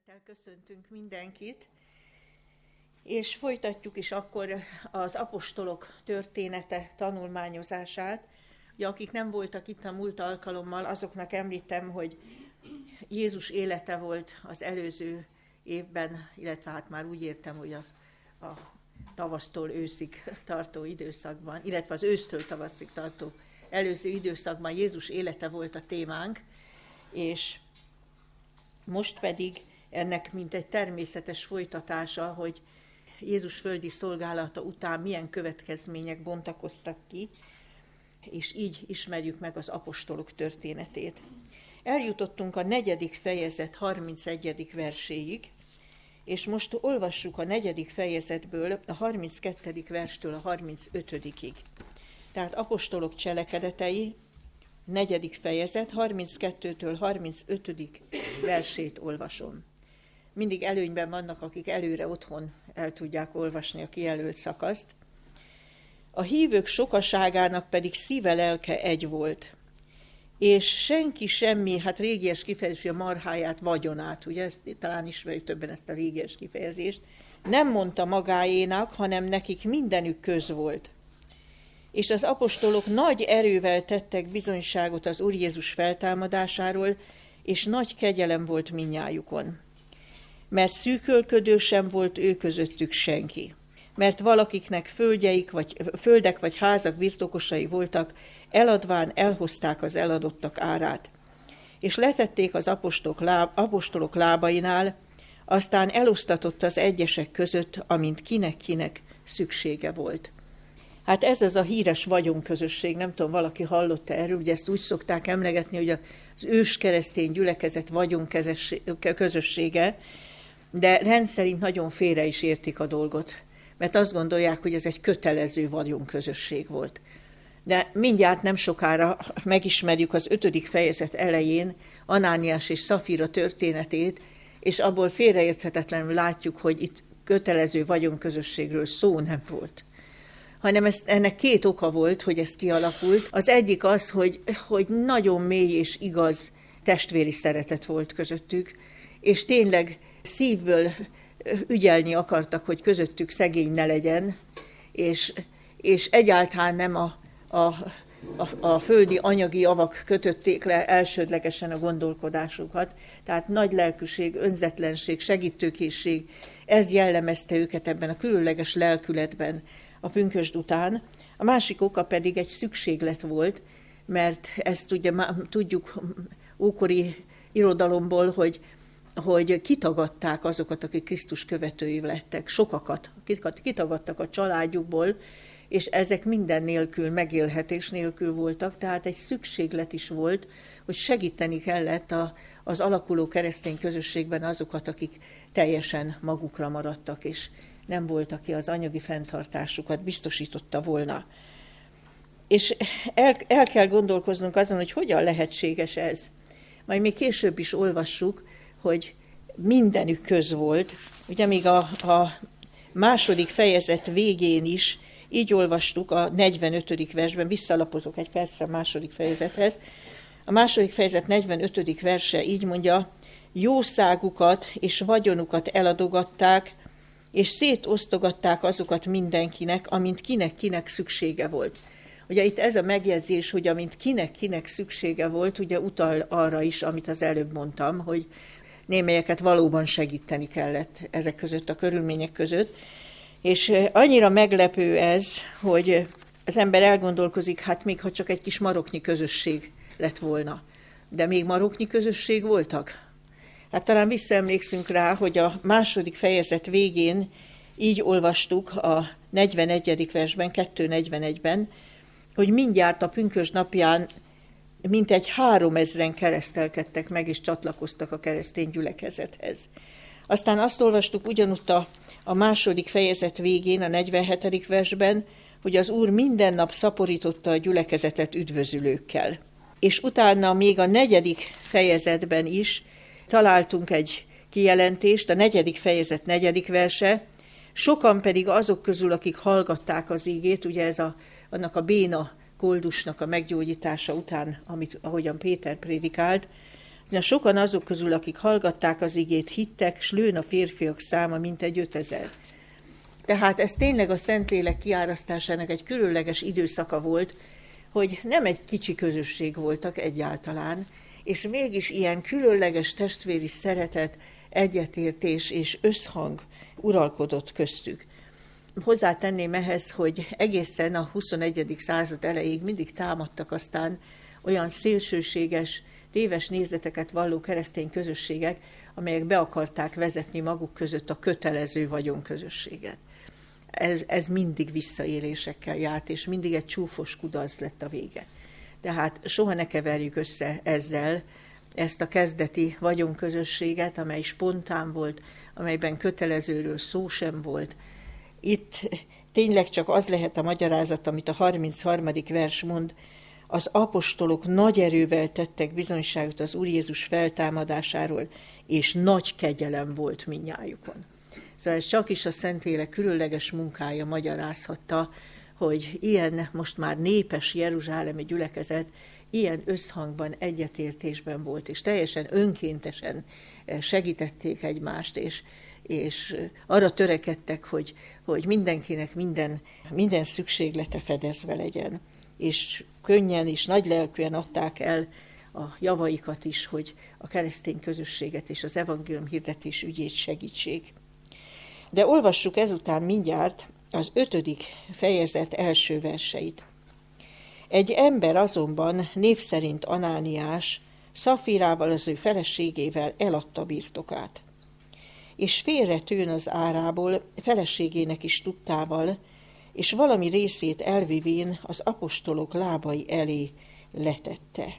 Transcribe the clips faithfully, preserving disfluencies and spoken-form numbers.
Szeretettel köszöntünk mindenkit, és folytatjuk is akkor az apostolok története tanulmányozását. Ugye, akik nem voltak itt a múlt alkalommal, azoknak említem, hogy Jézus élete volt az előző évben, illetve hát már úgy értem, hogy a, a tavasztól őszig tartó időszakban, illetve az ősztől tavaszig tartó előző időszakban Jézus élete volt a témánk, és most pedig ennek mint egy természetes folytatása, hogy Jézus földi szolgálata után milyen következmények bontakoztak ki, és így ismerjük meg az apostolok történetét. Eljutottunk a negyedik fejezet harmincegyedik verséig, és most olvassuk a negyedik fejezetből a harminckettedik verstől a harmincötödikig. Tehát apostolok cselekedetei, negyedik fejezet, harminckettőtől harmincötödik versét olvasom. Mindig előnyben vannak, akik előre otthon el tudják olvasni a kijelölt szakaszt. A hívők sokaságának pedig szíve lelke egy volt, és senki semmi, hát régies kifejezés, a marháját, vagyonát, ugye ezt talán ismerjük többen ezt a régies kifejezést, nem mondta magáénak, hanem nekik mindenük köz volt. És az apostolok nagy erővel tettek bizonyságot az Úr Jézus feltámadásáról, és nagy kegyelem volt mindnyájukon. Mert szűkölködő sem volt ő közöttük senki. Mert valakiknek földjeik, vagy, földek vagy házak birtokosai voltak, eladván elhozták az eladottak árát. És letették az apostolok, láb, apostolok lábainál, aztán elosztatott az egyesek között, amint kinek-kinek szüksége volt. Hát ez az a híres vagyonközösség, nem tudom, valaki hallotta erről, ugye ezt úgy szokták emlegetni, hogy az őskeresztény gyülekezet vagyonközössége, de rendszerint nagyon félre is értik a dolgot, mert azt gondolják, hogy ez egy kötelező vagyonközösség volt. De mindjárt nem sokára megismerjük az ötödik fejezet elején Anániás és Szafira történetét, és abból félreérthetetlenül látjuk, hogy itt kötelező vagyonközösségről szó nem volt. Hanem ezt, ennek két oka volt, hogy ez kialakult. Az egyik az, hogy, hogy nagyon mély és igaz testvéri szeretet volt közöttük, és tényleg szívből ügyelni akartak, hogy közöttük szegény ne legyen, és, és egyáltalán nem a, a, a, a földi anyagi javak kötötték le elsődlegesen a gondolkodásukat. Tehát nagy lelkűség, önzetlenség, segítőkészség, ez jellemezte őket ebben a különleges lelkületben a pünkösd után. A másik oka pedig egy szükséglet volt, mert ezt ugye, tudjuk ókori irodalomból, hogy, hogy kitagadták azokat, akik Krisztus követői lettek, sokakat kitagadtak a családjukból, és ezek minden nélkül, megélhetés nélkül voltak, tehát egy szükséglet is volt, hogy segíteni kellett a, az alakuló keresztény közösségben azokat, akik teljesen magukra maradtak, és nem volt, aki az anyagi fenntartásukat biztosította volna. És el, el kell gondolkoznunk azon, hogy hogyan lehetséges ez. Majd még később is olvassuk, hogy mindenük köz volt. Ugye még a, a második fejezet végén is így olvastuk a negyvenötödik versben, visszalapozok egy percre a második fejezethez. A második fejezet negyvenötödik verse így mondja, jószágukat és vagyonukat eladogatták, és szétosztogatták azokat mindenkinek, amint kinek-kinek szüksége volt. Ugye itt ez a megjegyzés, hogy amint kinek-kinek szüksége volt, ugye utal arra is, amit az előbb mondtam, hogy némelyeket valóban segíteni kellett ezek között, a körülmények között. És annyira meglepő ez, hogy az ember elgondolkozik, hát még ha csak egy kis maroknyi közösség lett volna. De még maroknyi közösség voltak? Hát talán visszaemlékszünk rá, hogy a második fejezet végén így olvastuk a negyvenegyedik versben, kettő negyvenegyben, hogy mindjárt a pünkösd napján mintegy háromezren keresztelkedtek meg, és csatlakoztak a keresztény gyülekezethez. Aztán azt olvastuk ugyanútt a, a második fejezet végén, a negyvenhetedik versben, hogy az Úr minden nap szaporította a gyülekezetet üdvözülőkkel. És utána még a negyedik fejezetben is találtunk egy kijelentést, a negyedik fejezet negyedik verse, sokan pedig azok közül, akik hallgatták az ígét, ugye ez a, annak a béna koldusnak a meggyógyítása után, amit, ahogyan Péter prédikált, Na, sokan azok közül, akik hallgatták az igét, hittek, s lőn a férfiak száma mintegy ötezer. Tehát ez tényleg a Szentlélek kiárasztásának egy különleges időszaka volt, hogy nem egy kicsi közösség voltak egyáltalán, és mégis ilyen különleges testvéri szeretet, egyetértés és összhang uralkodott köztük. Hozzátenném ehhez, hogy egészen a huszonegyedik század elejéig mindig támadtak aztán olyan szélsőséges, téves nézeteket valló keresztény közösségek, amelyek be akarták vezetni maguk között a kötelező vagyonközösséget. Ez, ez mindig visszaélésekkel járt, és mindig egy csúfos kudarc lett a vége. Tehát soha ne keverjük össze ezzel ezt a kezdeti vagyonközösséget, amely spontán volt, amelyben kötelezőről szó sem volt. Itt tényleg csak az lehet a magyarázat, amit a harmincharmadik vers mond, az apostolok nagy erővel tettek bizonyságot az Úr Jézus feltámadásáról, és nagy kegyelem volt mindnyájukon. Szóval ez csak is a Szentlélek különleges munkája magyarázhatta, hogy ilyen most már népes jeruzsálemi gyülekezet ilyen összhangban, egyetértésben volt, és teljesen önkéntesen segítették egymást, és, és arra törekedtek, hogy, hogy mindenkinek minden, minden szükséglete fedezve legyen. És könnyen és nagylelkűen adták el a javaikat is, hogy a keresztény közösséget és az evangélium hirdetés ügyét segítsék. De olvassuk ezután mindjárt az ötödik fejezet első verseit. Egy ember azonban, név szerint Anániás, Szafírával, az ő feleségével eladta birtokát. És félretűn az árából, feleségének is tudtával, és valami részét elvivén az apostolok lábai elé letette.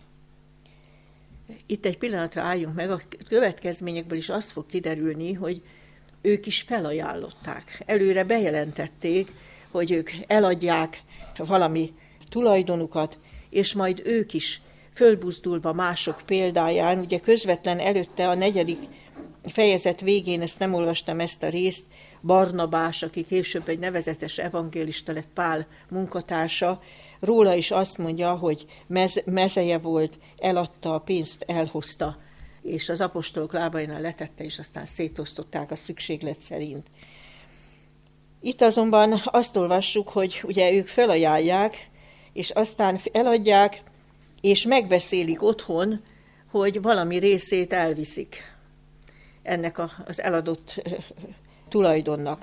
Itt egy pillanatra álljunk meg, a következményekből is az fog kiderülni, hogy ők is felajánlották. Előre bejelentették, hogy ők eladják valami tulajdonukat, és majd ők is fölbuzdulva mások példáján, ugye közvetlen előtte a negyedik fejezet végén, ezt nem olvastam ezt a részt, Barnabás, aki később egy nevezetes evangélista lett, Pál munkatársa, róla is azt mondja, hogy mez, mezeje volt, eladta, a pénzt elhozta, és az apostolok lábainál letette, és aztán szétosztották a szükséglet szerint. Itt azonban azt olvassuk, hogy ugye ők felajánlják, és aztán eladják, és megbeszélik otthon, hogy valami részét elviszik ennek az eladott tulajdonnak.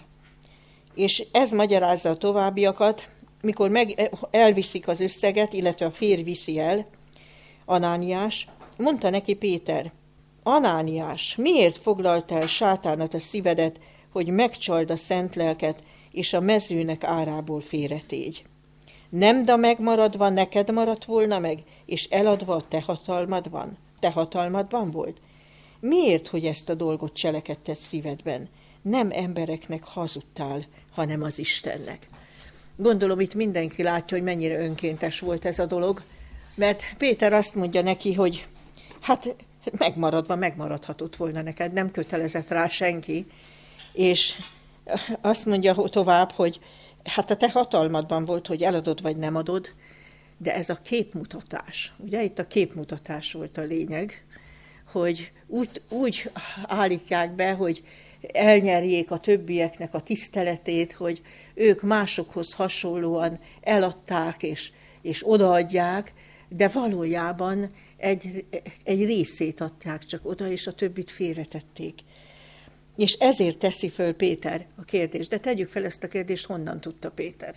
És ez magyarázza a továbbiakat, mikor meg elviszik az összeget, illetve a férj viszi el, Anániás, mondta neki Péter, Anániás, miért foglaltál sátánat a szívedet, hogy megcsald a szent lelket, és a mezőnek árából félretégy? Nem da megmaradva neked maradt volna meg, és eladva a te hatalmadban, te hatalmadban volt? Miért, hogy ezt a dolgot cselekedted szívedben? Nem embereknek hazudtál, hanem az Istennek. Gondolom, itt mindenki látja, hogy mennyire önkéntes volt ez a dolog, mert Péter azt mondja neki, hogy hát megmaradva megmaradhatott volna neked, nem kötelezett rá senki, és azt mondja tovább, hogy hát a te hatalmadban volt, hogy eladod vagy nem adod, de ez a képmutatás, ugye itt a képmutatás volt a lényeg, hogy úgy, úgy állítják be, hogy elnyerjék a többieknek a tiszteletét, hogy ők másokhoz hasonlóan eladták és, és odaadják, de valójában egy, egy részét adták csak oda, és a többit félretették. És ezért teszi föl Péter a kérdést. De tegyük fel ezt a kérdést, honnan tudta Péter?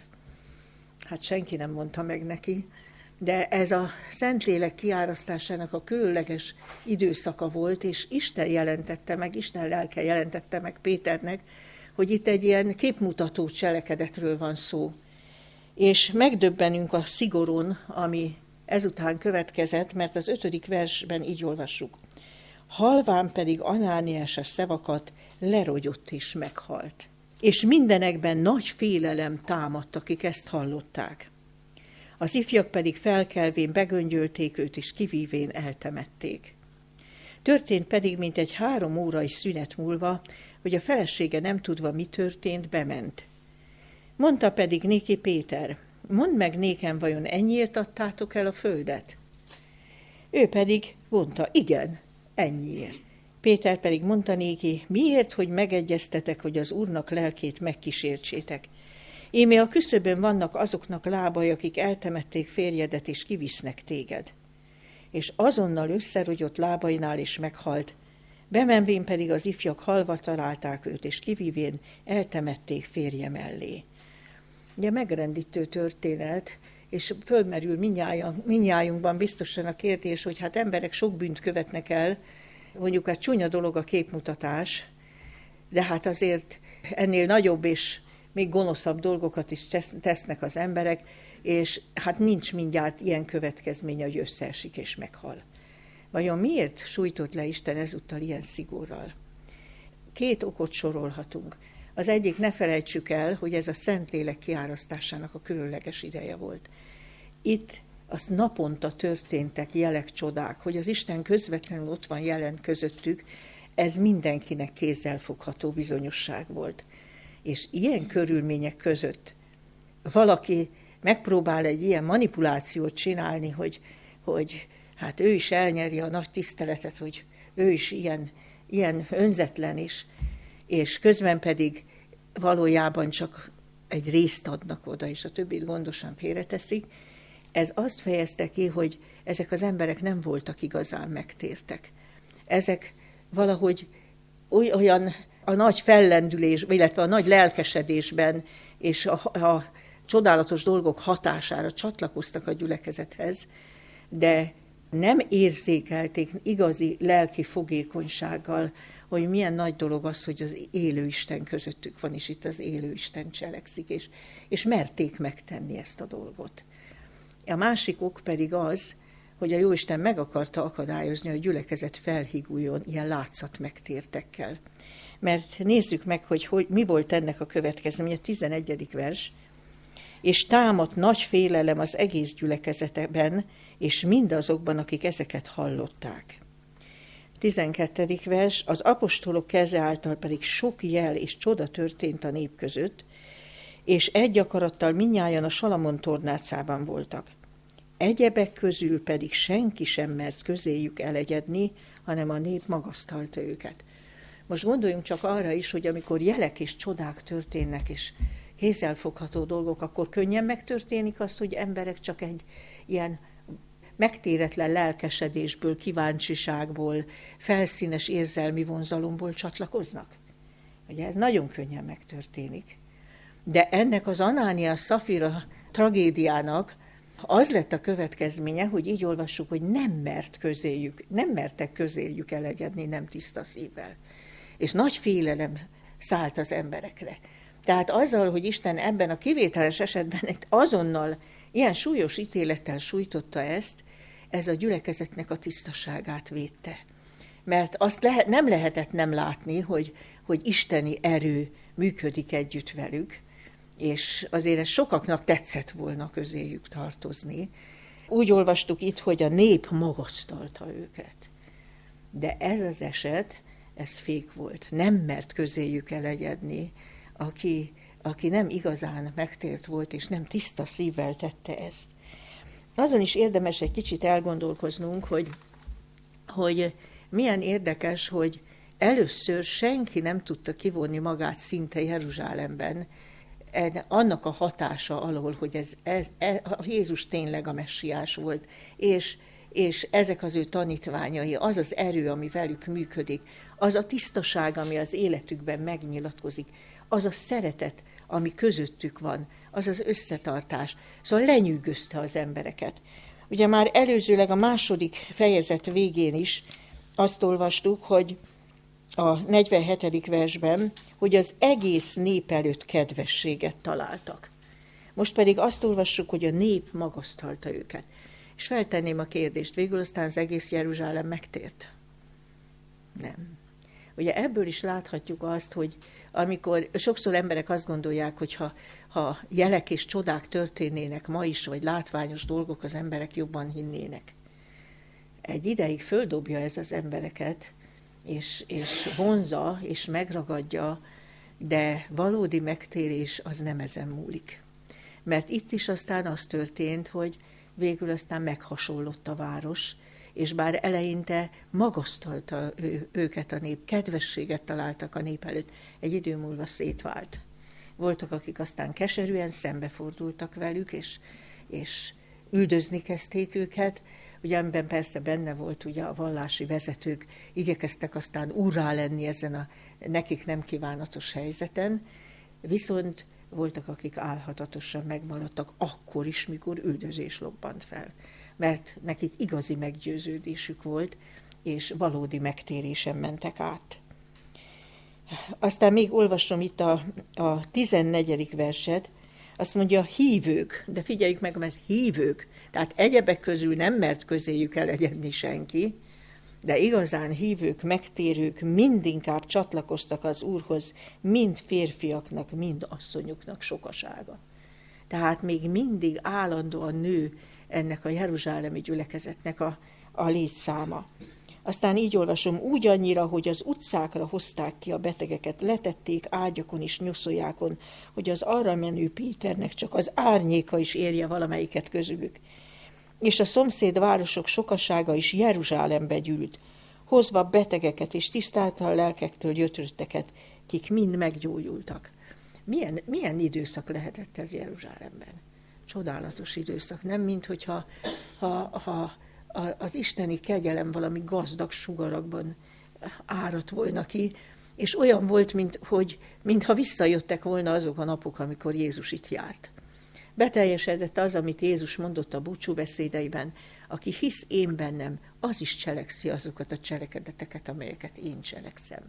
Hát senki nem mondta meg neki, de ez a Szentlélek kiárasztásának a különleges időszaka volt, és Isten jelentette meg, Isten lelke jelentette meg Péternek, hogy itt egy ilyen képmutató cselekedetről van szó. És megdöbbenünk a szigoron, ami ezután következett, mert az ötödik versben így olvassuk. Halván pedig Anániás a szavakat, lerogyott és meghalt. És mindenekben nagy félelem támadt, akik ezt hallották. Az ifjak pedig felkelvén begöngyölték őt, és kivívén eltemették. Történt pedig, mint egy három órai szünet múlva, hogy a felesége nem tudva, mi történt, bement. Mondta pedig néki Péter, mondd meg nékem, vajon ennyiért adtátok el a földet? Ő pedig mondta, igen, ennyiért. Péter pedig mondta néki, miért, hogy megegyeztetek, hogy az Úrnak lelkét megkísértsétek? Émé a küszöbön vannak azoknak lábai, akik eltemették férjedet, és kivisznek téged. És azonnal összerogyott lábainál is meghalt, bemenvén pedig az ifjak halva találták őt, és kivívén eltemették férje mellé. Ugye megrendítő történet, és fölmerül mindnyájunkban biztosan a kérdés, hogy hát emberek sok bűnt követnek el, mondjuk a csúnya dolog a képmutatás, de hát azért ennél nagyobb és még gonoszabb dolgokat is tesznek az emberek, és hát nincs mindjárt ilyen következménye, hogy összeesik és meghal. Vajon miért sújtott le Isten ezúttal ilyen szigorral? Két okot sorolhatunk. Az egyik, ne felejtsük el, hogy ez a Szentlélek kiárasztásának a különleges ideje volt. Itt az naponta történtek jelek, csodák, hogy az Isten közvetlenül ott van jelen közöttük, ez mindenkinek kézzelfogható bizonyosság volt. És ilyen körülmények között valaki megpróbál egy ilyen manipulációt csinálni, hogy, hogy hát ő is elnyeri a nagy tiszteletet, hogy ő is ilyen, ilyen önzetlen is, és közben pedig valójában csak egy részt adnak oda, és a többit gondosan félreteszik. Ez azt fejezte ki, hogy ezek az emberek nem voltak igazán megtértek. Ezek valahogy olyan a nagy fellendülés, illetve a nagy lelkesedésben és a, a csodálatos dolgok hatására csatlakoztak a gyülekezethez, de nem érzékelték igazi lelki fogékonysággal, hogy milyen nagy dolog az, hogy az élő Isten közöttük van, és itt az élő Isten cselekszik, és, és merték megtenni ezt a dolgot. A másik ok pedig az, hogy a Jóisten meg akarta akadályozni, hogy a gyülekezet felhiguljon ilyen látszat megtértekkel. Mert nézzük meg, hogy, hogy mi volt ennek a következménye, a tizenegyedik vers. És támadt nagy félelem az egész gyülekezetben, és mindazokban, akik ezeket hallották. tizenkettedik vers, az apostolok keze által pedig sok jel és csoda történt a nép között, és egy akarattal mindnyájan a Salamon tornácában voltak. Egyebek közül pedig senki sem mert közéjük elegyedni, hanem a nép magasztalta őket. Most gondoljunk csak arra is, hogy amikor jelek és csodák történnek, és kézzelfogható dolgok, akkor könnyen megtörténik az, hogy emberek csak egy ilyen megtéretlen lelkesedésből, kíváncsiságból, felszínes érzelmi vonzalomból csatlakoznak. Ugye ez nagyon könnyen megtörténik. De ennek az Anánia Szafira tragédiának az lett a következménye, hogy így olvassuk, hogy nem mert közéjük, nem mertek közéjük elegyedni nem tiszta szívvel. És nagy félelem szállt az emberekre. Tehát azzal, hogy Isten ebben a kivételes esetben egy azonnal ilyen súlyos ítélettel sújtotta ezt, ez a gyülekezetnek a tisztaságát védte. Mert azt lehet, nem lehetett nem látni, hogy, hogy isteni erő működik együtt velük, és azért ez sokaknak tetszett volna közéjük tartozni. Úgy olvastuk itt, hogy a nép magasztalta őket. De ez az eset, ez fék volt. Nem mert közéjük elegyedni, aki, aki nem igazán megtért volt, és nem tiszta szívvel tette ezt. Azon is érdemes egy kicsit elgondolkoznunk, hogy, hogy milyen érdekes, hogy először senki nem tudta kivonni magát szinte Jeruzsálemben, annak a hatása alól, hogy ez, ez, ez, Jézus tényleg a messiás volt, és, és ezek az ő tanítványai, az az erő, ami velük működik, az a tisztaság, ami az életükben megnyilatkozik, az a szeretet, ami közöttük van, az az összetartás. Szóval lenyűgözte az embereket. Ugye már előzőleg a második fejezet végén is azt olvastuk, hogy a negyvenhetedik versben, hogy az egész nép előtt kedvességet találtak. Most pedig azt olvassuk, hogy a nép magasztalta őket. És feltenném a kérdést, végül aztán az egész Jeruzsálem megtért? Nem. Ugye ebből is láthatjuk azt, hogy amikor sokszor emberek azt gondolják, hogy ha, ha jelek és csodák történnének ma is, vagy látványos dolgok, az emberek jobban hinnének. Egy ideig földobja ez az embereket, és, és vonza, és megragadja, de valódi megtérés az nem ezen múlik. Mert itt is aztán az történt, hogy végül aztán meghasonlott a város, és bár eleinte magasztalta ő, őket a nép, kedvességet találtak a nép előtt, egy idő múlva szétvált. Voltak, akik aztán keserűen szembefordultak velük, és, és üldözni kezdték őket, ugye amiben persze benne volt ugye a vallási vezetők, igyekeztek aztán úrrá lenni ezen a nekik nem kívánatos helyzeten, viszont voltak, akik álhatatosan megmaradtak akkor is, mikor üldözés lobbant fel, mert nekik igazi meggyőződésük volt, és valódi megtérésen mentek át. Aztán még olvasom itt a, a tizennegyedik verset, azt mondja, hívők, de figyeljük meg, mert hívők, tehát egyebek közül nem mert közéjük elegyedni senki, de igazán hívők, megtérők mindinkább csatlakoztak az Úrhoz, mind férfiaknak, mind asszonyoknak sokasága. Tehát még mindig állandóan nő ennek a jeruzsálemi gyülekezetnek a, a létszáma. Aztán így olvasom, úgy annyira, hogy az utcákra hozták ki a betegeket, letették ágyakon és nyoszoljákon, hogy az arra menő Péternek csak az árnyéka is érje valamelyiket közülük. És a szomszéd városok sokasága is Jeruzsálembe gyűlt, hozva betegeket és tisztálta a lelkektől gyötrötteket, kik mind meggyógyultak. Milyen, milyen időszak lehetett ez Jeruzsálemben? Csodálatos időszak, nem mint hogyha ha, ha az isteni kegyelem valami gazdag sugarakban áradt volna ki, és olyan volt, mint, hogy, mintha visszajöttek volna azok a napok, amikor Jézus itt járt. Beteljesedett az, amit Jézus mondott a búcsúbeszédeiben, aki hisz én bennem, az is cselekszi azokat a cselekedeteket, amelyeket én cselekszem.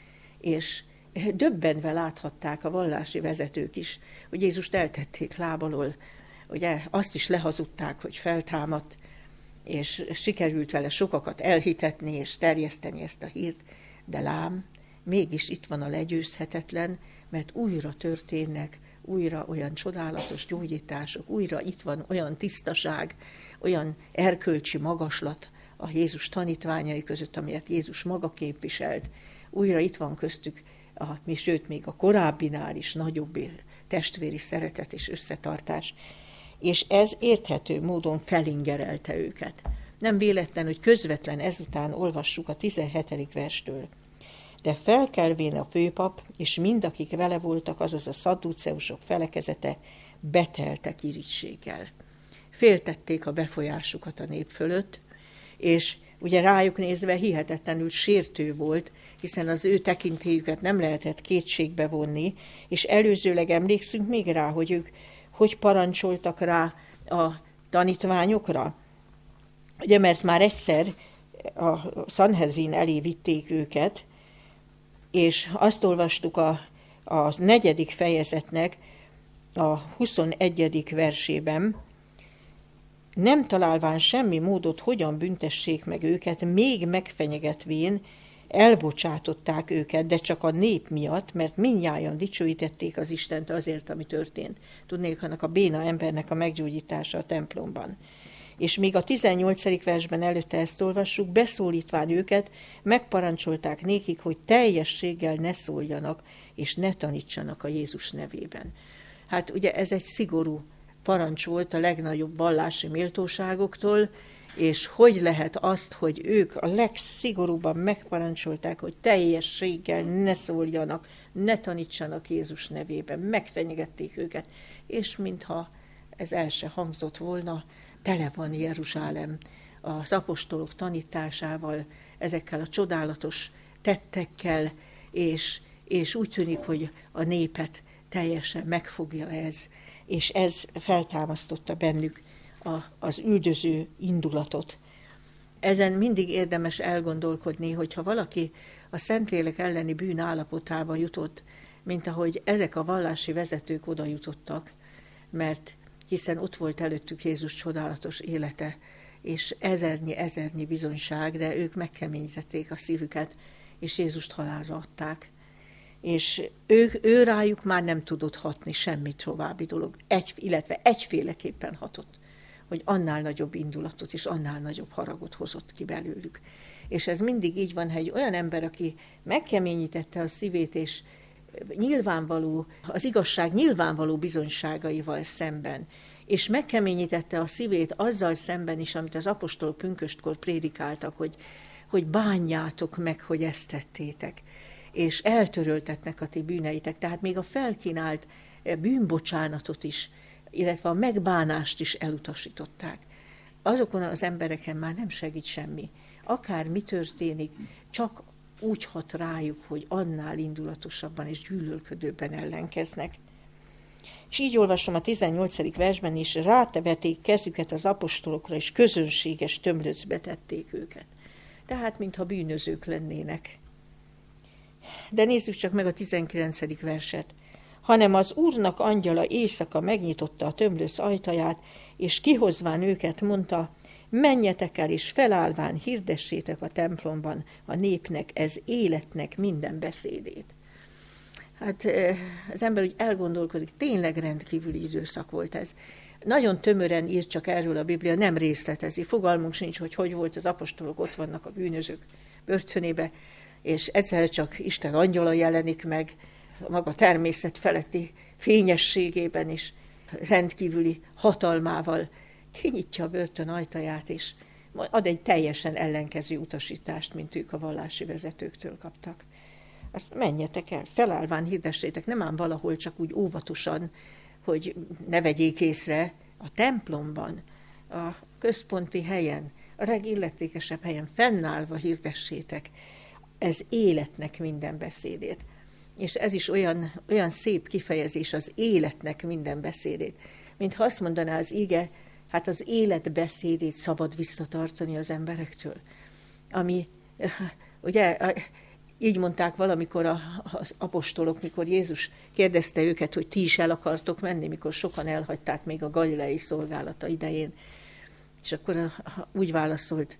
És döbbenve láthatták a vallási vezetők is, hogy Jézust eltették lábalól, ugye azt is lehazudták, hogy feltámadt, és sikerült vele sokakat elhitetni és terjeszteni ezt a hírt, de lám, mégis itt van a legyőzhetetlen, mert újra történnek, újra olyan csodálatos gyógyítások, újra itt van olyan tisztaság, olyan erkölcsi magaslat a Jézus tanítványai között, amelyet Jézus maga képviselt. Újra itt van köztük, a, sőt, még a korábbinál is nagyobb testvéri szeretet és összetartás. És ez érthető módon felingerelte őket. Nem véletlen, hogy közvetlen ezután olvassuk a tizenhetedik verstől. De felkelvén a főpap, és mind, akik vele voltak, azaz a szadduceusok felekezete, beteltek irigységgel. Féltették a befolyásukat a nép fölött, és ugye rájuk nézve hihetetlenül sértő volt, hiszen az ő tekintélyüket nem lehetett kétségbe vonni, és előzőleg emlékszünk még rá, hogy ők hogy parancsoltak rá a tanítványokra. Ugye, mert már egyszer a Sanhedrin elé vitték őket, és azt olvastuk a, a negyedik fejezetnek a huszonegyedik versében, nem találván semmi módot, hogyan büntessék meg őket, még megfenyegetvén elbocsátották őket, de csak a nép miatt, mert mindnyájan dicsőítették az Istent azért, ami történt. Tudnék, annak a béna embernek a meggyógyítása a templomban. És még a tizennyolcadik versben előtte ezt olvassuk, beszólítván őket, megparancsolták nékik, hogy teljességgel ne szóljanak, és ne tanítsanak a Jézus nevében. Hát ugye ez egy szigorú parancs volt a legnagyobb vallási méltóságoktól, és hogy lehet azt, hogy ők a legszigorúbban megparancsolták, hogy teljességgel ne szóljanak, ne tanítsanak Jézus nevében, megfenyegették őket, és mintha ez el se hangzott volna, tele van Jeruzsálem az apostolok tanításával, ezekkel a csodálatos tettekkel, és, és úgy tűnik, hogy a népet teljesen megfogja ez, és ez feltámasztotta bennük a, az üldöző indulatot. Ezen mindig érdemes elgondolkodni, hogyha valaki a Szentlélek elleni bűn állapotába jutott, mint ahogy ezek a vallási vezetők oda jutottak, mert hiszen ott volt előttük Jézus csodálatos élete, és ezernyi-ezernyi bizonyság, de ők megkeményítették a szívüket, és Jézust halálra adták. És ő, ő rájuk már nem tudott hatni semmi további dolog, egy, illetve egyféleképpen hatott, hogy annál nagyobb indulatot és annál nagyobb haragot hozott ki belőlük. És ez mindig így van, ha egy olyan ember, aki megkeményítette a szívét, és nyilvánvaló, az igazság nyilvánvaló bizonyságaival szemben, és megkeményítette a szívét azzal szemben is, amit az apostolok pünköstkor prédikáltak, hogy, hogy bánjátok meg, hogy ezt tettétek, és eltöröltetnek a ti bűneitek. Tehát még a felkínált bűnbocsánatot is, illetve a megbánást is elutasították. Azokon az embereken már nem segít semmi. Akár mi történik, csak úgy hat rájuk, hogy annál indulatosabban és gyűlölködőbben ellenkeznek. És így olvasom a tizennyolcadik versben is, rátevették kezüket az apostolokra, és közönséges tömlöcbe tették őket. Tehát, mintha bűnözők lennének. De nézzük csak meg a tizenkilencedik verset. Hanem az Úrnak angyala éjszaka megnyitotta a tömlöc ajtaját, és kihozván őket mondta, menjetek el, és felállván hirdessétek a templomban a népnek, ez életnek minden beszédét. Hát az ember úgy elgondolkodik, tényleg rendkívüli időszak volt ez. Nagyon tömören írt csak erről a Biblia, nem részletezi. Fogalmunk sincs, hogy hogy volt, az apostolok ott vannak a bűnözők börtönébe, és egyszer csak Isten angyala jelenik meg, a maga természet feletti fényességében is, rendkívüli hatalmával kinyitja a börtön ajtaját, és ad egy teljesen ellenkező utasítást, mint ők a vallási vezetőktől kaptak. Azt menjetek el, felállván hirdessétek, nem ám valahol csak úgy óvatosan, hogy ne vegyék észre, a templomban, a központi helyen, a legilletékesebb helyen fennállva hirdessétek, ez életnek minden beszédét. És ez is olyan, olyan szép kifejezés, az életnek minden beszédét. Mintha azt mondaná az ige, hát az élet beszédét szabad visszatartani az emberektől. Ami, ugye, így mondták valamikor az apostolok, mikor Jézus kérdezte őket, hogy ti is el akartok menni, mikor sokan elhagyták még a galileai szolgálata idején. És akkor úgy válaszolt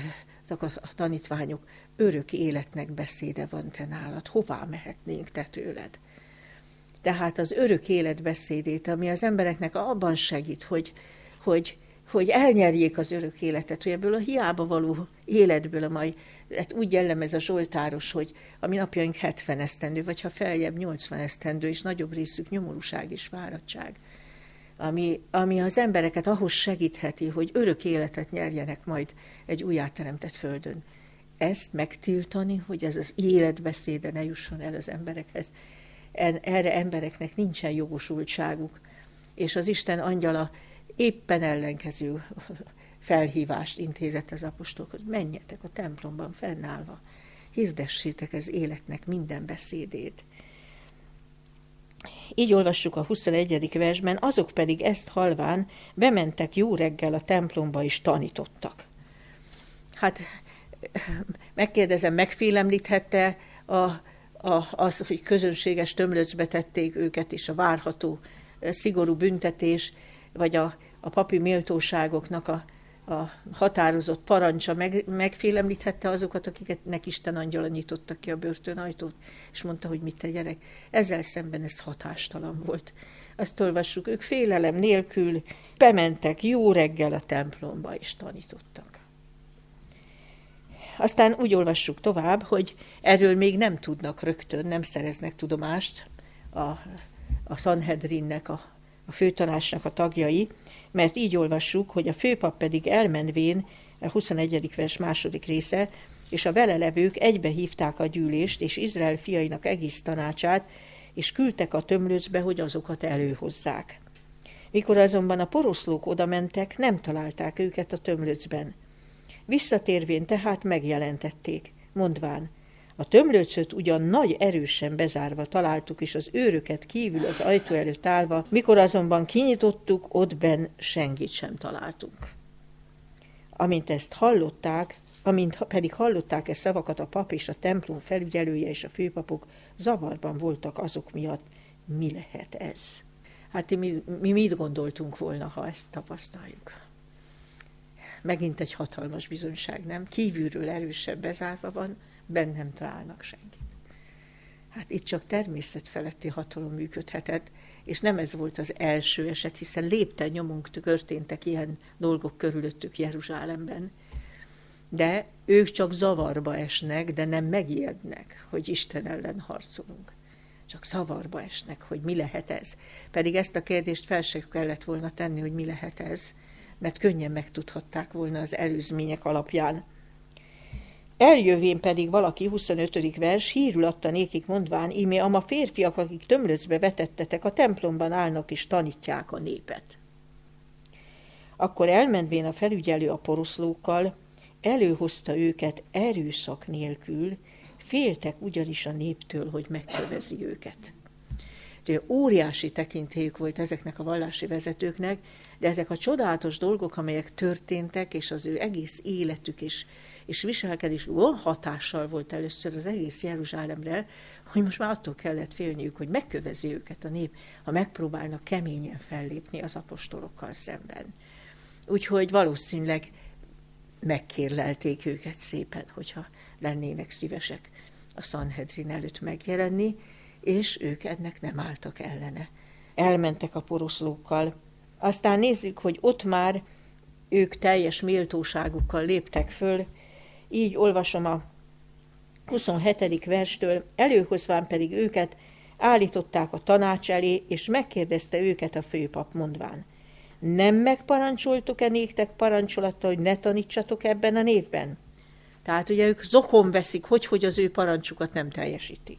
a tanítványok, örök életnek beszéde van te nálad, hová mehetnénk te tőled? Tehát az örök élet beszédét, ami az embereknek abban segít, hogy, hogy, hogy elnyerjék az örök életet, hogy ebből a hiába való életből, amely hát úgy jellemez a zsoltáros, hogy a mi napjaink hetven esztendő, vagy ha feljebb nyolcvan esztendő, és nagyobb részük nyomorúság és fáradtság, ami, ami az embereket ahhoz segítheti, hogy örök életet nyerjenek majd egy újjáteremtett földön. Ezt megtiltani, hogy ez az életbeszéde ne jusson el az emberekhez. Erre embereknek nincsen jogosultságuk, és az Isten angyala éppen ellenkező felhívást intézett az apostolokhoz. Menjetek a templomban fennállva, hirdessétek az életnek minden beszédét. Így olvassuk a huszonegyedik versben, azok pedig ezt halván bementek jó reggel a templomba és tanítottak. Hát megkérdezem, megfélemlíthette a, a, az, hogy közönséges tömlöcbe tették őket, és a várható szigorú büntetés, vagy a, a papi méltóságoknak a, a határozott parancsa meg, megfélemlíthette azokat, akiknek Isten angyala nyitotta ki a börtönajtót, és mondta, hogy mit tegyenek. Ezzel szemben ez hatástalan volt. Azt olvassuk, ők félelem nélkül bementek jó reggel a templomba, és tanítottak. Aztán úgy olvassuk tovább, hogy erről még nem tudnak rögtön, nem szereznek tudomást a, a Sanhedrinnek, a, a főtanácsnak a tagjai, mert így olvassuk, hogy a főpap pedig elmenvén, a huszonegyedik vers második része, és a vele levők egybehívták a gyűlést és Izrael fiainak egész tanácsát, és küldtek a tömlöcbe, hogy azokat előhozzák. Mikor azonban a poroszlók odamentek, nem találták őket a tömlöcben. Visszatérvén tehát megjelentették, mondván, a tömlöcöt ugyan nagy erősen bezárva találtuk, és az őröket kívül az ajtó előtt állva, mikor azonban kinyitottuk, ott benn senkit sem találtunk. Amint ezt hallották, amint pedig hallották e szavakat a pap és a templom felügyelője és a főpapok, zavarban voltak azok miatt, mi lehet ez. Hát mi, mi mit gondoltunk volna, ha ezt tapasztaljuk? Megint egy hatalmas bizonyság, nem? Kívülről erősebb bezárva van, benn nem találnak senkit. Hát itt csak természet feletti hatalom működhetett, és nem ez volt az első eset, hiszen lépten nyomunk történtek ilyen dolgok körülöttük Jeruzsálemben. De ők csak zavarba esnek, de nem megijednek, hogy Isten ellen harcolunk. csak zavarba esnek, hogy mi lehet ez. Pedig ezt a kérdést fel se kellett volna tenni, hogy mi lehet ez, mert könnyen megtudhatták volna az előzmények alapján. Eljövén pedig valaki, huszonötödik vers, hírül adta nékik mondván, íme ama férfiak, akik tömlöcbe vetettetek, a templomban állnak és tanítják a népet. Akkor elmentvén a felügyelő a poroszlókkal, előhozta őket erőszak nélkül, féltek ugyanis a néptől, hogy megkövezi őket. De óriási tekintélyük volt ezeknek a vallási vezetőknek, de ezek a csodálatos dolgok, amelyek történtek, és az ő egész életük és, és viselkedés olyan hatással volt először az egész Jeruzsálemre, hogy most már attól kellett félniük, hogy megkövezi őket a nép, ha megpróbálnak keményen fellépni az apostolokkal szemben. Úgyhogy valószínűleg megkérlelték őket szépen, hogyha lennének szívesek a Sanhedrin előtt megjelenni, és ők ennek nem álltak ellene. Elmentek a poroszlókkal. Aztán nézzük, hogy ott már ők teljes méltóságukkal léptek föl. Így olvasom a huszonhetedik verstől, előhozván pedig őket állították a tanács elé, és megkérdezte őket a főpap mondván, nem megparancsoltuk-e néktek parancsolattal, hogy ne tanítsatok ebben a névben? Tehát ugye ők zokon veszik, hogy, hogy az ő parancsukat nem teljesítik.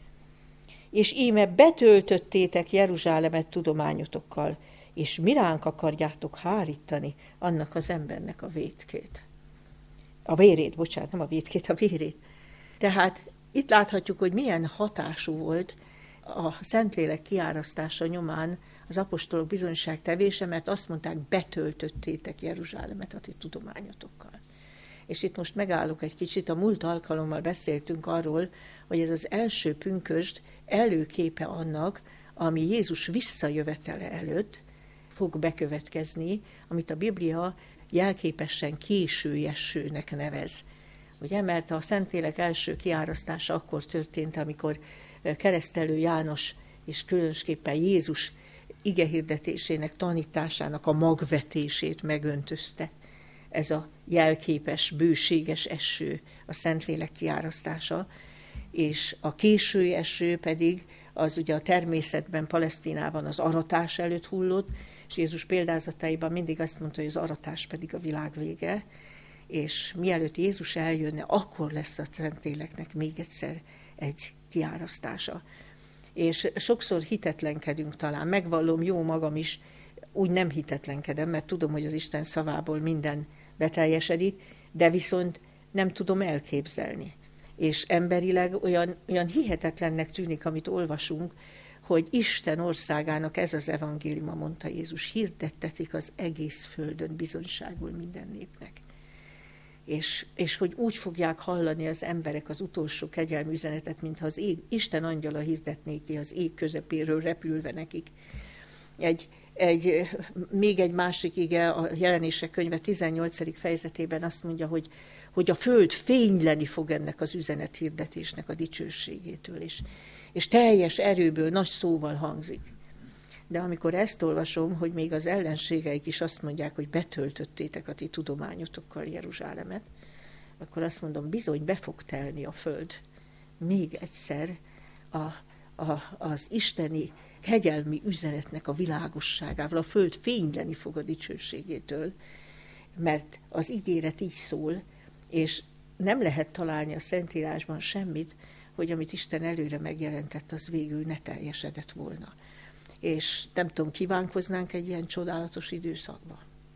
És íme betöltöttétek Jeruzsálemet tudományotokkal, és miránk akarjátok hárítani annak az embernek a vétkét. A vérét, bocsánat, nem a vétkét, a vérét. Tehát itt láthatjuk, hogy milyen hatású volt a Szentlélek kiárasztása nyomán az apostolok bizonyságtevése, mert azt mondták, betöltöttétek Jeruzsálemet a ti tudományotokkal. És itt most megállok egy kicsit, a múlt alkalommal beszéltünk arról, hogy ez az első pünkösd előképe annak, ami Jézus visszajövetele előtt fog bekövetkezni, amit a Biblia jelképesen későjessőnek nevez. Ugye, mert a Szentlélek első kiárasztása akkor történt, amikor keresztelő János és különösképpen Jézus igehirdetésének, tanításának a magvetését megöntözte. Ez a jelképes, bőséges eső, a Szentlélek kiárasztása, és a késői eső pedig az ugye a természetben, Palesztinában az aratás előtt hullott, és Jézus példázataiban mindig azt mondta, hogy az aratás pedig a világ vége, és mielőtt Jézus eljönne, akkor lesz a Szentléleknek még egyszer egy kiárasztása. És sokszor hitetlenkedünk talán, megvallom, jó magam is, úgy nem hitetlenkedem, mert tudom, hogy az Isten szavából minden beteljesedik, de viszont nem tudom elképzelni. És emberileg olyan, olyan hihetetlennek tűnik, amit olvasunk, hogy Isten országának ez az evangéliuma, mondta Jézus, hirdettetik az egész földön bizonyságul minden népnek. És, és hogy úgy fogják hallani az emberek az utolsó kegyelmű üzenetet, mintha az ég, Isten angyala hirdetnék ki az ég közepéről repülve nekik. Egy, egy, még egy másik ige, a Jelenések könyve tizennyolcadik fejezetében azt mondja, hogy, hogy a föld fényleni fog ennek az üzenethirdetésnek a dicsőségétől, és, és teljes erőből, nagy szóval hangzik. De amikor ezt olvasom, hogy még az ellenségeik is azt mondják, hogy betöltöttétek a ti tudományotokkal Jeruzsálemet, akkor azt mondom, bizony be fog telni a föld még egyszer a, a, az isteni kegyelmi üzenetnek a világosságával. A föld fényleni fog a dicsőségétől, mert az ígéret így szól, és nem lehet találni a Szentírásban semmit, hogy amit Isten előre megjelentett, az végül ne teljesedett volna. És nem tudom, kívánkoznánk egy ilyen csodálatos időszakba.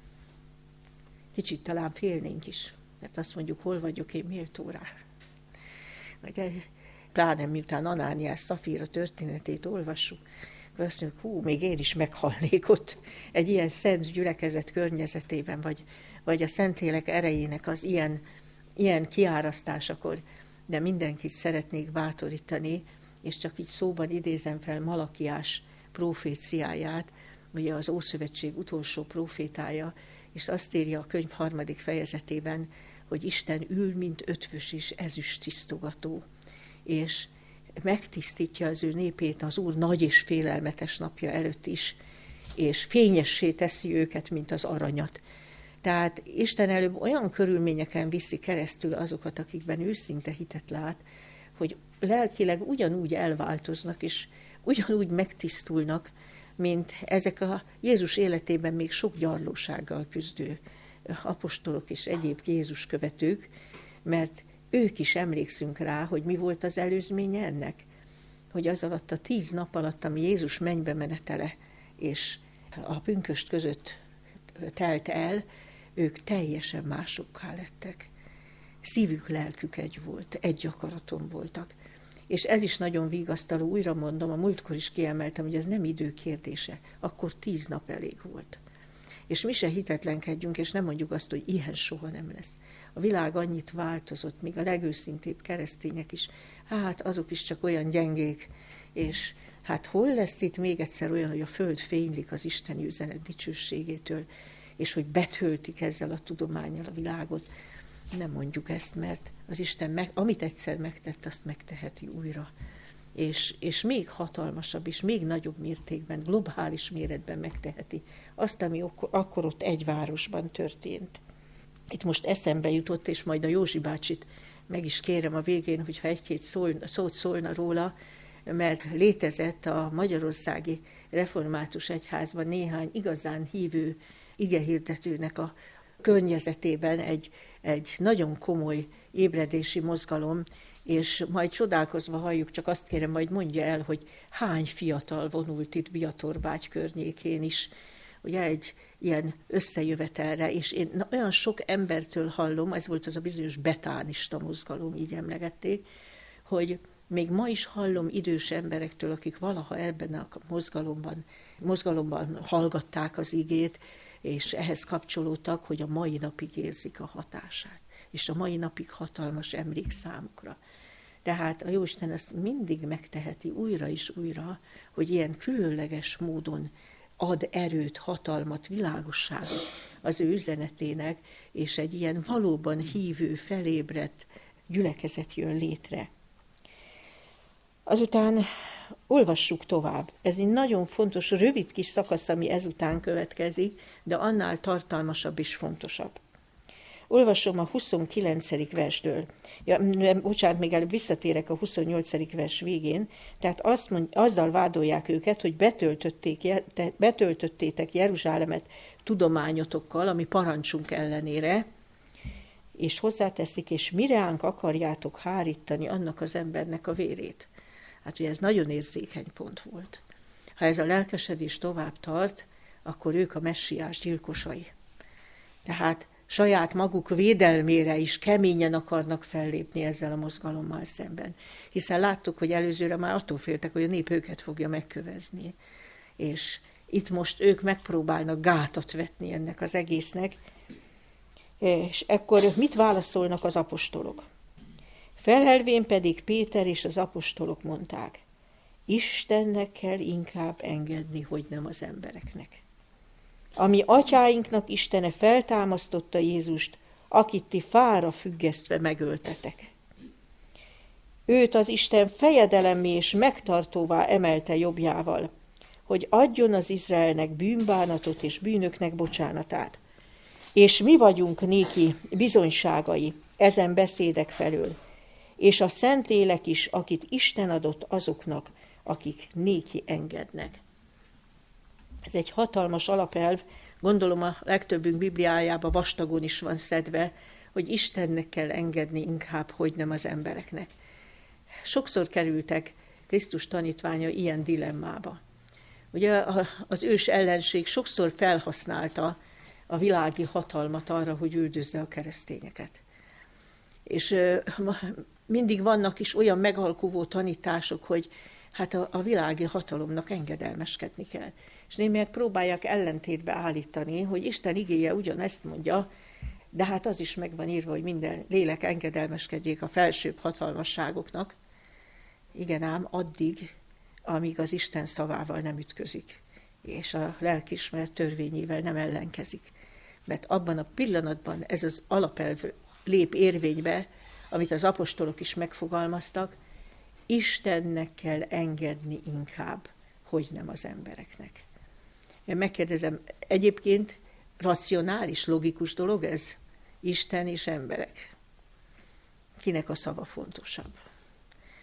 Kicsit talán félnénk is, mert azt mondjuk, hol vagyok én méltó rá. Ugye, pláne miután Anániás Szafira történetét olvassuk, akkor azt mondjuk, hú, még én is meghalnék ott egy ilyen szent gyülekezet környezetében, vagy, vagy a Szentlélek erejének az ilyen, ilyen kiárasztásakor, de mindenkit szeretnék bátorítani, és csak így szóban idézem fel Malakiás proféciáját, ugye az Ószövetség utolsó profétája, és azt írja a könyv harmadik fejezetében, hogy Isten ül, mint ötvös és ezüst tisztogató, és megtisztítja az ő népét az Úr nagy és félelmetes napja előtt is, és fényessé teszi őket, mint az aranyat. Tehát Isten előbb olyan körülményeken viszi keresztül azokat, akikben őszinte hitet lát, hogy lelkileg ugyanúgy elváltoznak, és ugyanúgy megtisztulnak, mint ezek a Jézus életében még sok gyarlósággal küzdő apostolok és egyéb Jézus követők, mert ők is emlékszünk rá, hogy mi volt az előzménye ennek, hogy az alatt a tíz nap alatt, ami Jézus mennybe menetele és a pünkösd között telt el, ők teljesen másokká lettek. Szívük, lelkük egy volt, egy akaraton voltak. És ez is nagyon vigasztaló, újra mondom, a múltkor is kiemeltem, hogy ez nem idő kérdése, akkor tíz nap elég volt. És mi se hitetlenkedjünk, és nem mondjuk azt, hogy ilyen soha nem lesz. A világ annyit változott, még a legőszintébb keresztények is, hát azok is csak olyan gyengék, és hát hol lesz itt még egyszer olyan, hogy a föld fénylik az isteni üzenet dicsőségétől, és hogy betöltik ezzel a tudománnyal a világot. Nem mondjuk ezt, mert az Isten, meg, amit egyszer megtett, azt megteheti újra. És, és még hatalmasabb, és még nagyobb mértékben, globális méretben megteheti azt, ami akkor ott egy városban történt. Itt most eszembe jutott, és majd a Józsi bácsit meg is kérem a végén, hogyha egy-két szól, szót szólna róla, mert létezett a Magyarországi Református Egyházban néhány igazán hívő igehirdetőnek a környezetében egy, egy nagyon komoly ébredési mozgalom, és majd csodálkozva halljuk, csak azt kérem, majd mondja el, hogy hány fiatal vonult itt Biatorbágy környékén is, ugye egy ilyen összejövetelre, és én na, olyan sok embertől hallom, ez volt az a bizonyos betánista mozgalom, így emlegették, hogy még ma is hallom idős emberektől, akik valaha ebben a mozgalomban, mozgalomban hallgatták az igét, és ehhez kapcsolódtak, hogy a mai napig érzik a hatását, és a mai napig hatalmas emlék számukra. Tehát a Jóisten ezt mindig megteheti újra és újra, hogy ilyen különleges módon ad erőt, hatalmat, világosságot az ő üzenetének, és egy ilyen valóban hívő, felébredt gyülekezet jön létre. Azután olvassuk tovább. Ez egy nagyon fontos, rövid kis szakasz, ami ezután következik, de annál tartalmasabb és fontosabb. Olvasom a huszonkilencedik versről. Ja, bocsánat, még előbb visszatérek a huszonnyolcadik vers végén. Tehát azt mond, azzal vádolják őket, hogy betöltötték, betöltöttétek Jeruzsálemet tudományotokkal, ami parancsunk ellenére, és hozzáteszik, és mireánk akarjátok hárítani annak az embernek a vérét. Hát ugye ez nagyon érzékeny pont volt. Ha ez a lelkesedés tovább tart, akkor ők a messiás gyilkosai. Tehát saját maguk védelmére is keményen akarnak fellépni ezzel a mozgalommal szemben. Hiszen láttuk, hogy előzőre már attól féltek, hogy a nép őket fogja megkövezni. És itt most ők megpróbálnak gátat vetni ennek az egésznek. És ekkor mit válaszolnak az apostolok? Felelvén pedig Péter és az apostolok mondták, Istennek kell inkább engedni, hogy nem az embereknek. Ami atyáinknak Istene feltámasztotta Jézust, akit ti fára függesztve megöltetek. Őt az Isten fejedelemmé és megtartóvá emelte jobbjával, hogy adjon az Izraelnek bűnbánatot és bűnöknek bocsánatát. És mi vagyunk néki bizonyságai ezen beszédek felől, és a Szentlélek is, akit Isten adott azoknak, akik néki engednek. Ez egy hatalmas alapelv, gondolom a legtöbbünk Bibliájában vastagon is van szedve, hogy Istennek kell engedni inkább, hogy nem az embereknek. Sokszor kerültek Krisztus tanítványa ilyen dilemmába. Ugye az ős ellenség sokszor felhasználta a világi hatalmat arra, hogy üldözze a keresztényeket. És mindig vannak is olyan megalkuvó tanítások, hogy hát a, a világi hatalomnak engedelmeskedni kell. És némelyek próbálják ellentétbe állítani, hogy Isten igéje ugyanezt mondja, de hát az is meg van írva, hogy minden lélek engedelmeskedjék a felsőbb hatalmasságoknak. Igen ám, addig, amíg az Isten szavával nem ütközik, és a lelkiismeret törvényével nem ellenkezik. Mert abban a pillanatban ez az alapelv lép érvénybe, amit az apostolok is megfogalmaztak, Istennek kell engedni inkább, hogy nem az embereknek. Én megkérdezem, egyébként racionális, logikus dolog ez? Isten és emberek. Kinek a szava fontosabb?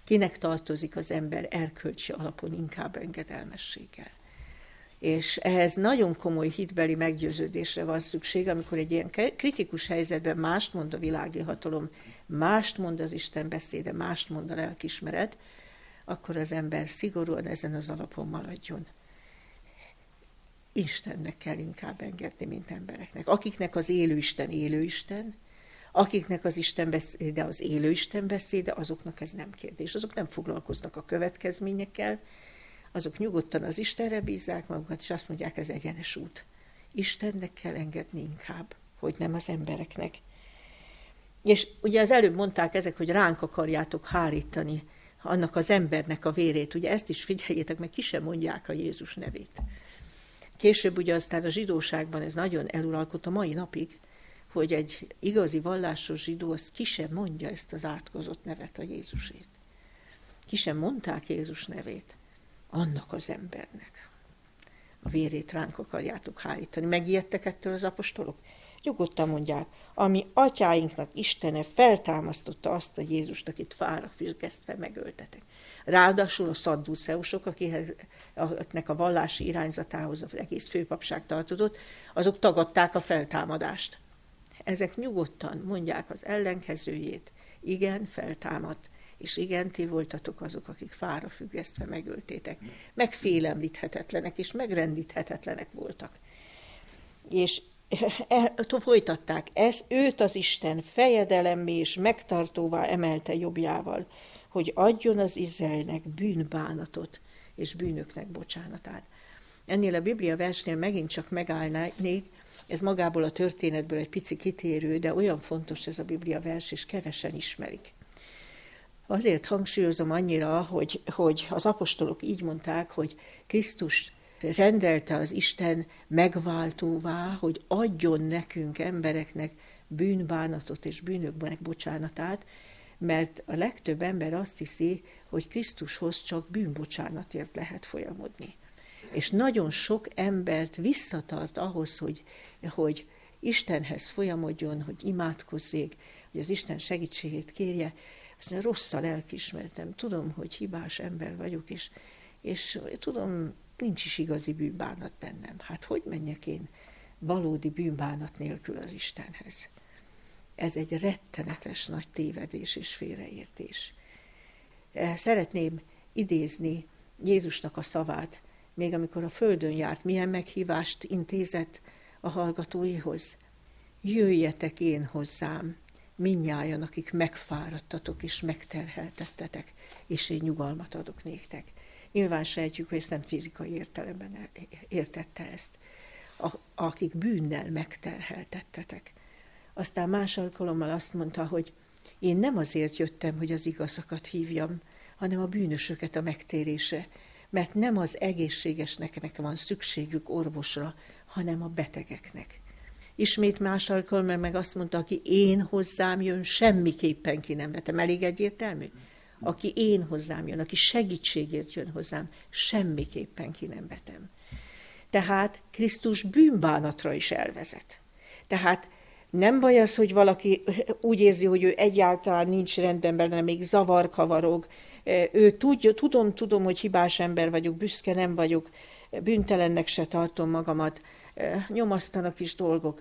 Kinek tartozik az ember erkölcsi alapon inkább engedelmességgel. És ehhez nagyon komoly hitbeli meggyőződésre van szükség, amikor egy ilyen kritikus helyzetben mást mond a világi hatalom, mást mond az Isten beszéde, mást mond a lelkiismeret, akkor az ember szigorúan ezen az alapon maradjon. Istennek kell inkább engedni, mint embereknek. Akiknek az élő Isten élő Isten, akiknek az Isten beszéde az élő Isten beszéde, azoknak ez nem kérdés. Azok nem foglalkoznak a következményekkel, azok nyugodtan az Istenre bízzák magukat, és azt mondják, ez egyenes út. Istennek kell engedni inkább, hogy nem az embereknek. És ugye az előbb mondták ezek, hogy ránk akarjátok hárítani annak az embernek a vérét. Ugye ezt is figyeljétek, meg ki sem mondják a Jézus nevét. Később ugye aztán a zsidóságban ez nagyon eluralkodott a mai napig, hogy egy igazi vallásos zsidó az ki sem mondja ezt az átkozott nevet, a Jézusét. Ki sem mondták Jézus nevét annak az embernek. A vérét ránk akarjátok hárítani. Megijedtek ettől az apostolok? Nyugodtan mondják, ami atyáinknak Istene feltámasztotta azt a Jézust, akit fára függesztve megöltetek. Ráadásul a szadduceusok, akiknek a vallási irányzatához az egész főpapság tartozott, azok tagadták a feltámadást. Ezek nyugodtan mondják az ellenkezőjét, igen, feltámadt, és igen, ti voltatok azok, akik fára függesztve megöltétek. Megfélemlíthetetlenek és megrendíthetetlenek voltak. És e, folytatták, ez, őt az Isten fejedelemmé és megtartóvá emelte jobbjával, hogy adjon az Izraelnek bűnbánatot és bűnöknek bocsánatát. Ennél a Biblia versnél megint csak megállnék, ez magából a történetből egy pici kitérő, de olyan fontos ez a Biblia vers, és kevesen ismerik. Azért hangsúlyozom annyira, hogy, hogy az apostolok így mondták, hogy Krisztus rendelte az Isten megváltóvá, hogy adjon nekünk, embereknek bűnbánatot és bűnöknek bocsánatát, mert a legtöbb ember azt hiszi, hogy Krisztushoz csak bűnbocsánatért lehet folyamodni. És nagyon sok embert visszatart ahhoz, hogy, hogy Istenhez folyamodjon, hogy imádkozzék, hogy az Isten segítségét kérje. Azt mondja, rossz a lelkiismeretem, tudom, hogy hibás ember vagyok, és, és tudom, nincs is igazi bűnbánat bennem. Hát hogy menjek én valódi bűnbánat nélkül az Istenhez? Ez egy rettenetes nagy tévedés és félreértés. Szeretném idézni Jézusnak a szavát, még amikor a földön járt, milyen meghívást intézett a hallgatóihoz. Jöjjetek én hozzám, mindnyájan, akik megfáradtatok és megterheltettetek, és én nyugalmat adok néktek. Nyilván sejtjük, hogy ezt nem fizikai értelemben értette ezt. A, akik bűnnel megterheltettetek. Aztán más alkalommal azt mondta, hogy én nem azért jöttem, hogy az igazakat hívjam, hanem a bűnösöket a megtérése, mert nem az egészségesnek van szükségük orvosra, hanem a betegeknek. Ismét más alkalommal meg azt mondta, aki én hozzám jön, semmiképpen ki nem vetem. Elég egyértelmű? Aki én hozzám jön, aki segítségért jön hozzám, semmiképpen ki nem vetem. Tehát Krisztus bűnbánatra is elvezet. Tehát nem baj az, hogy valaki úgy érzi, hogy ő egyáltalán nincs rendben benne, még zavar, kavarog. Ő tudja, tudom, tudom, hogy hibás ember vagyok, büszke nem vagyok, bűntelennek se tartom magamat, nyomasztanak is dolgok.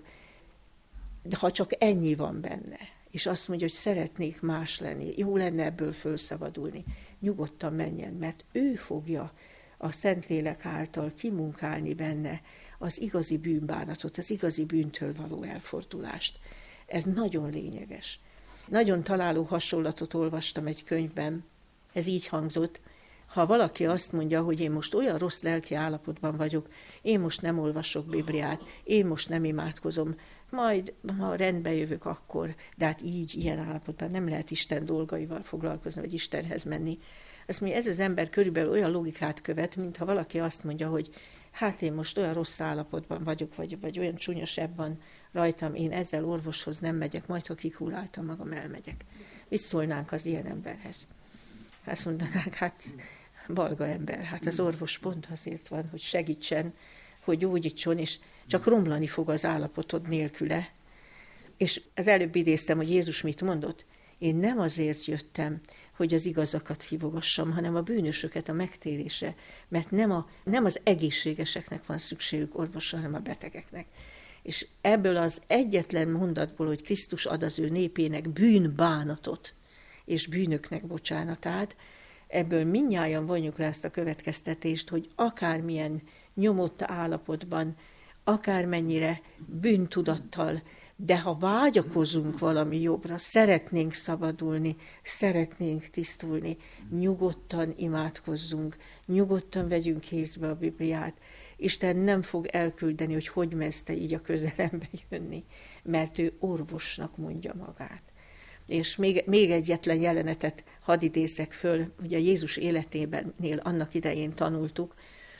De ha csak ennyi van benne, és azt mondja, hogy szeretnék más lenni, jó lenne ebből felszabadulni, nyugodtan menjen, mert ő fogja a Szentlélek által kimunkálni benne az igazi bűnbánatot, az igazi bűntől való elfordulást. Ez nagyon lényeges. Nagyon találó hasonlatot olvastam egy könyvben, ez így hangzott, ha valaki azt mondja, hogy én most olyan rossz lelki állapotban vagyok, én most nem olvasok Bibliát, én most nem imádkozom, majd ha rendbe jövök akkor, de hát így, ilyen állapotban nem lehet Isten dolgaival foglalkozni, vagy Istenhez menni. Azt mondja, ez az ember körülbelül olyan logikát követ, mintha valaki azt mondja, hogy hát én most olyan rossz állapotban vagyok, vagy, vagy olyan csúnyosebb van rajtam, én ezzel orvoshoz nem megyek, majd ha kikuráltam magam, elmegyek. Mit szólnánk az ilyen emberhez? Azt mondanánk, hát balga ember, hát az orvos pont azért van, hogy segítsen, hogy gyógyítson, és csak romlani fog az állapotod nélküle. És az előbb idéztem, hogy Jézus mit mondott? Én nem azért jöttem, hogy az igazakat hívogassam, hanem a bűnösöket a megtérésre, mert nem, a, nem az egészségeseknek van szükségük orvosra, hanem a betegeknek. És ebből az egyetlen mondatból, hogy Krisztus ad az ő népének bűnbánatot és bűnöknek bocsánatát, ebből mindnyájan vonjuk le ezt a következtetést, hogy akármilyen nyomott állapotban, akármennyire bűntudattal, de ha vágyakozunk valami jobbra, szeretnénk szabadulni, szeretnénk tisztulni, nyugodtan imádkozzunk, nyugodtan vegyünk kézbe a Bibliát. Isten nem fog elküldeni, hogy hogy mersz te így a közelembe jönni, mert ő orvosnak mondja magát. És még, még egyetlen jelenetet hadd idézzek föl, ugye Jézus életébennél annak idején tanultuk,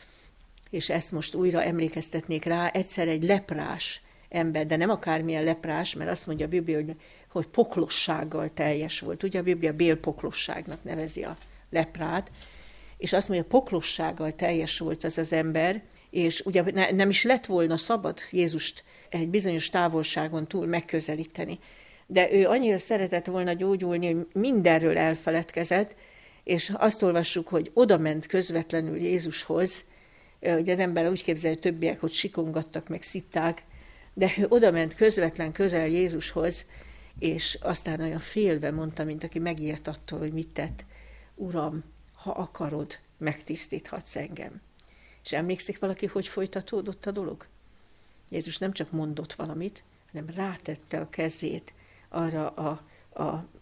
és ezt most újra emlékeztetnék rá, egyszer egy leprás ember, de nem akármilyen leprás, mert azt mondja a Biblia, hogy, hogy poklossággal teljes volt. Ugye a Biblia bélpoklosságnak nevezi a leprát, és azt mondja, poklossággal teljes volt az az ember, és ugye ne, nem is lett volna szabad Jézust egy bizonyos távolságon túl megközelíteni. De ő annyira szeretett volna gyógyulni, hogy mindenről elfeledkezett, és azt olvassuk, hogy odament közvetlenül Jézushoz, hogy az ember úgy képzelje, többiek, hogy sikongattak, meg szitták, de ő odament közvetlen közel Jézushoz, és aztán olyan félve mondta, mint aki megijedt attól, hogy mit tett. Uram, ha akarod, megtisztíthatsz engem. És emlékszik valaki, hogy folytatódott a dolog? Jézus nem csak mondott valamit, hanem rátette a kezét arra a, a,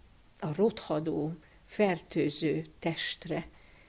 a rothadó, fertőző testre,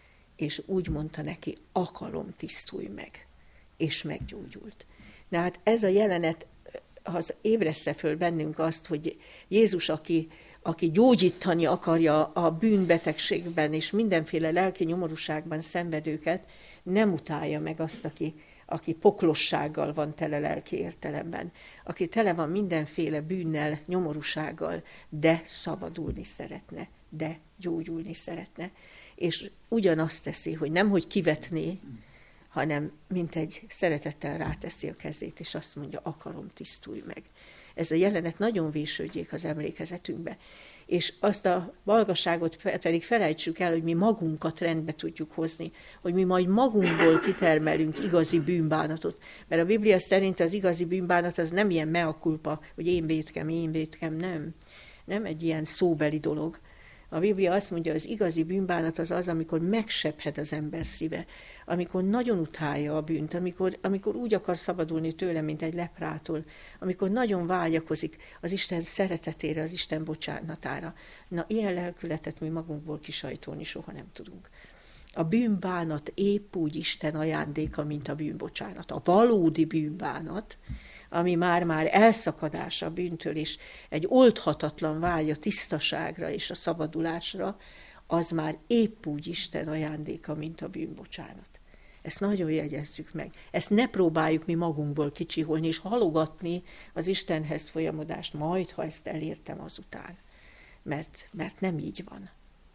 és úgy mondta neki, akarom, tisztulj meg. És meggyógyult. Na hát ez a jelenet, az ébressze föl bennünk azt, hogy Jézus, aki, aki gyógyítani akarja a bűnbetegségben és mindenféle lelki nyomorúságban szenvedőket, nem utálja meg azt, aki, aki poklossággal van tele lelki értelemben, aki tele van mindenféle bűnnel, nyomorúsággal, de szabadulni szeretne, de gyógyulni szeretne. És ugyanazt teszi, hogy nem, hogy kivetné, hanem mint egy szeretettel ráteszi a kezét, és azt mondja, akarom, tisztulj meg. Ez a jelenet nagyon vésődjék az emlékezetünkbe. És azt a balgaságot pedig felejtsük el, hogy mi magunkat rendbe tudjuk hozni, hogy mi majd magunkból kitermelünk igazi bűnbánatot. Mert a Biblia szerint az igazi bűnbánat az nem ilyen mea culpa, hogy én vétkem, én vétkem, nem. Nem egy ilyen szóbeli dolog. A Biblia azt mondja, az igazi bűnbánat az az, amikor megsephed az ember szíve, amikor nagyon utálja a bűnt, amikor, amikor úgy akar szabadulni tőle, mint egy leprától, amikor nagyon vágyakozik az Isten szeretetére, az Isten bocsánatára. Na, ilyen lelkületet mi magunkból kisajtolni soha nem tudunk. A bűnbánat épp úgy Isten ajándéka, mint a bűnbocsánat. A valódi bűnbánat, ami már-már elszakadás a bűntől, és egy oldhatatlan vágy a tisztaságra és a szabadulásra, az már épp úgy Isten ajándéka, mint a bűnbocsánat. Ezt nagyon jegyezzük meg. Ezt ne próbáljuk mi magunkból kicsiholni, és halogatni az Istenhez folyamodást, majd, ha ezt elértem azután. Mert, mert nem így van.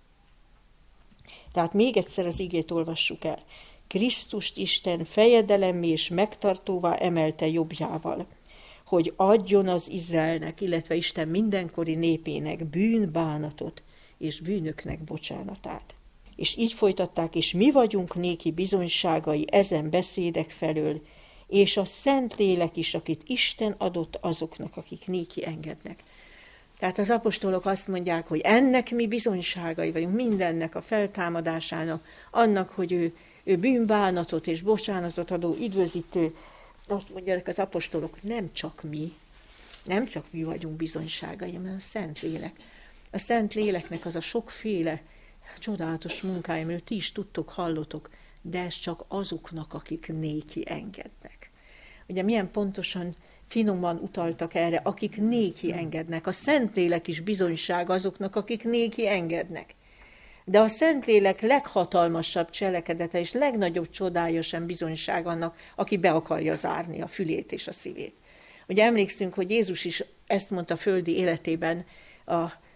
Tehát még egyszer az igét olvassuk el. Krisztust Isten fejedelemmé és megtartóvá emelte jobbjával, hogy adjon az Izraelnek, illetve Isten mindenkori népének bűnbánatot és bűnöknek bocsánatát. És így folytatták, és mi vagyunk néki bizonyságai ezen beszédek felől, és a Szentlélek is, akit Isten adott azoknak, akik néki engednek. Tehát az apostolok azt mondják, hogy ennek mi bizonyságai vagyunk, mindennek a feltámadásának, annak, hogy ő, ő bűnbánatot és bocsánatot adó üdvözítő. Azt mondják az apostolok, nem csak mi, nem csak mi vagyunk bizonyságai, hanem a Szentlélek. A Szentléleknek az a sokféle csodálatos munkája, amiről ti is tudtok, hallotok, de ez csak azoknak, akik néki engednek. Ugye milyen pontosan, finoman utaltak erre, akik néki engednek. A Szentlélek is bizonyság azoknak, akik néki engednek. De a Szentlélek leghatalmasabb cselekedete és legnagyobb csodája sem bizonyság annak, aki be akarja zárni a fülét és a szívét. Ugye emlékszünk, hogy Jézus is ezt mondta földi életében, a,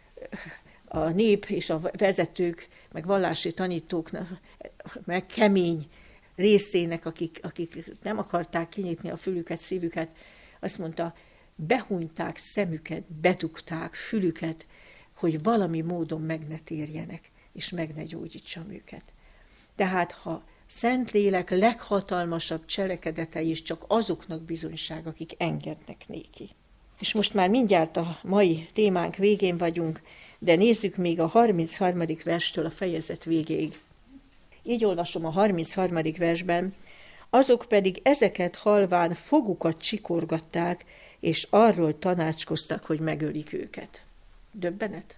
a nép és a vezetők, meg vallási tanítóknak, meg kemény részének, akik, akik nem akarták kinyitni a fülüket, szívüket, azt mondta, behunyták szemüket, bedugták fülüket, hogy valami módon meg ne térjenek. és meg ne gyógyítsam őket. Tehát ha Szentlélek leghatalmasabb cselekedetei is csak azoknak bizonyság, akik engednek néki. És most már mindjárt a mai témánk végén vagyunk, de nézzük még a harmincharmadik verstől a fejezet végéig. Így olvasom a harmincharmadik versben, azok pedig ezeket halván fogukat csikorgatták, és arról tanácskoztak, hogy megölik őket. Döbbenet?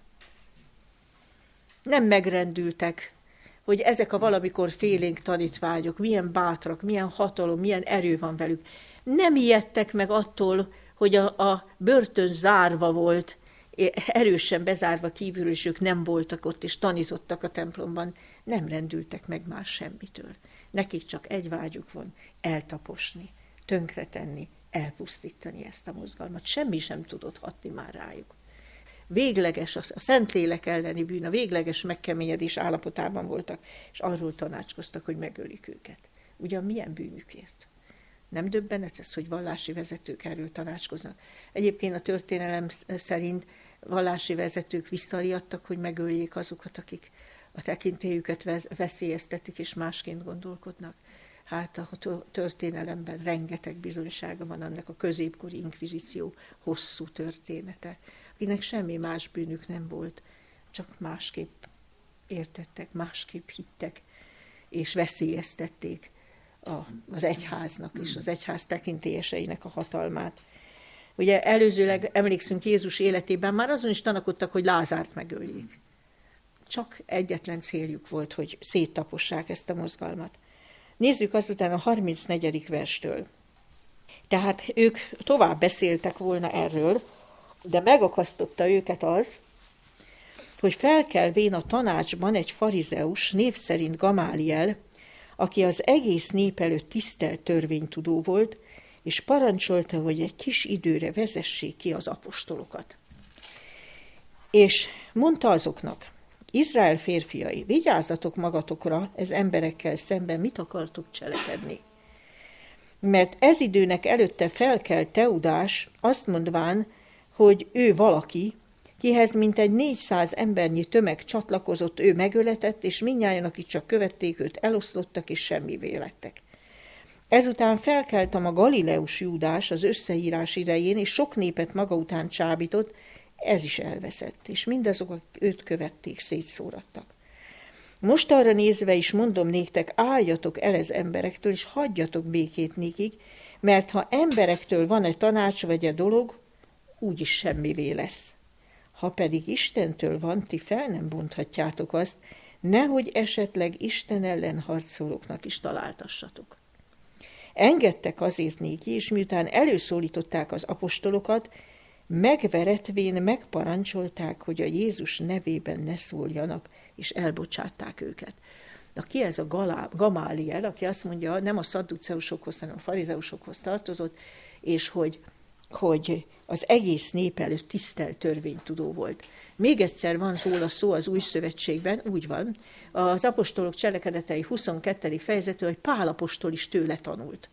Nem megrendültek, hogy ezek a valamikor félénk tanítványok, milyen bátrak, milyen hatalom, milyen erő van velük. Nem ijedtek meg attól, hogy a, a börtön zárva volt, erősen bezárva kívülről, és ők nem voltak ott, és tanítottak a templomban. Nem rendültek meg már semmitől. Nekik csak egy vágyuk van, eltaposni, tönkretenni, elpusztítani ezt a mozgalmat. Semmi sem tudott hatni már rájuk. Végleges, a Szentlélek elleni bűn, a végleges megkeményedés állapotában voltak, és arról tanácskoztak, hogy megölik őket. Ugyan milyen bűnükért? Nem döbbenet ez, hogy vallási vezetők erről tanácskoznak? Egyébként a történelem szerint vallási vezetők visszariadtak, hogy megöljék azokat, akik a tekintélyüket veszélyeztetik és másként gondolkodnak. Hát a történelemben rengeteg bizonysága van annak a középkori inkvizíció hosszú története, akinek semmi más bűnük nem volt, csak másképp értettek, másképp hittek, és veszélyeztették a, az egyháznak és az egyház tekintélyeseinek a hatalmát. Ugye előzőleg emlékszünk Jézus életében, már azon is tanakodtak, hogy Lázárt megöljék. Csak egyetlen céljuk volt, hogy széttapossák ezt a mozgalmat. Nézzük azután a harmincnegyedik verstől. Tehát ők tovább beszéltek volna erről, de megakasztotta őket az, hogy felkelvén a tanácsban egy farizeus, név szerint Gamáliel, aki az egész nép előtt tisztelt törvénytudó volt, és parancsolta, hogy egy kis időre vezessék ki az apostolokat. És mondta azoknak, Izrael férfiai, vigyázzatok magatokra, ez emberekkel szemben mit akartok cselekedni. Mert ez időnek előtte felkelt Teudás, azt mondván, hogy ő valaki, kihez mintegy négyszáz embernyi tömeg csatlakozott, ő megöletett, és mindnyájan, akik csak követték őt, eloszlottak, és semmivé lettek. Ezután felkeltem a Galileus Júdás az összeírás idején, és sok népet maga után csábított, ez is elveszett, és mindazok, akik őt követték, szétszórattak. Most arra nézve is mondom néktek, álljatok el ez emberektől, és hagyjatok békét nékik, mert ha emberektől van egy tanács vagy egy dolog, úgyis semmivé lesz. Ha pedig Istentől van, ti fel nem bonthatjátok azt, nehogy esetleg Isten ellen harcolóknak is találtassatok. Engedtek azért néki, és miután előszólították az apostolokat, megveretvén megparancsolták, hogy a Jézus nevében ne szóljanak, és elbocsátták őket. Na ki ez a Galá, Gamáliel, aki azt mondja, nem a szadduceusokhoz, hanem a farizeusokhoz tartozott, és hogy, hogy az egész nép előtt tisztelt törvénytudó volt. Még egyszer van róla szó az Új Szövetségben, úgy van, az apostolok cselekedetei huszonkettedik fejezetől, hogy Pál apostol is tőle tanult.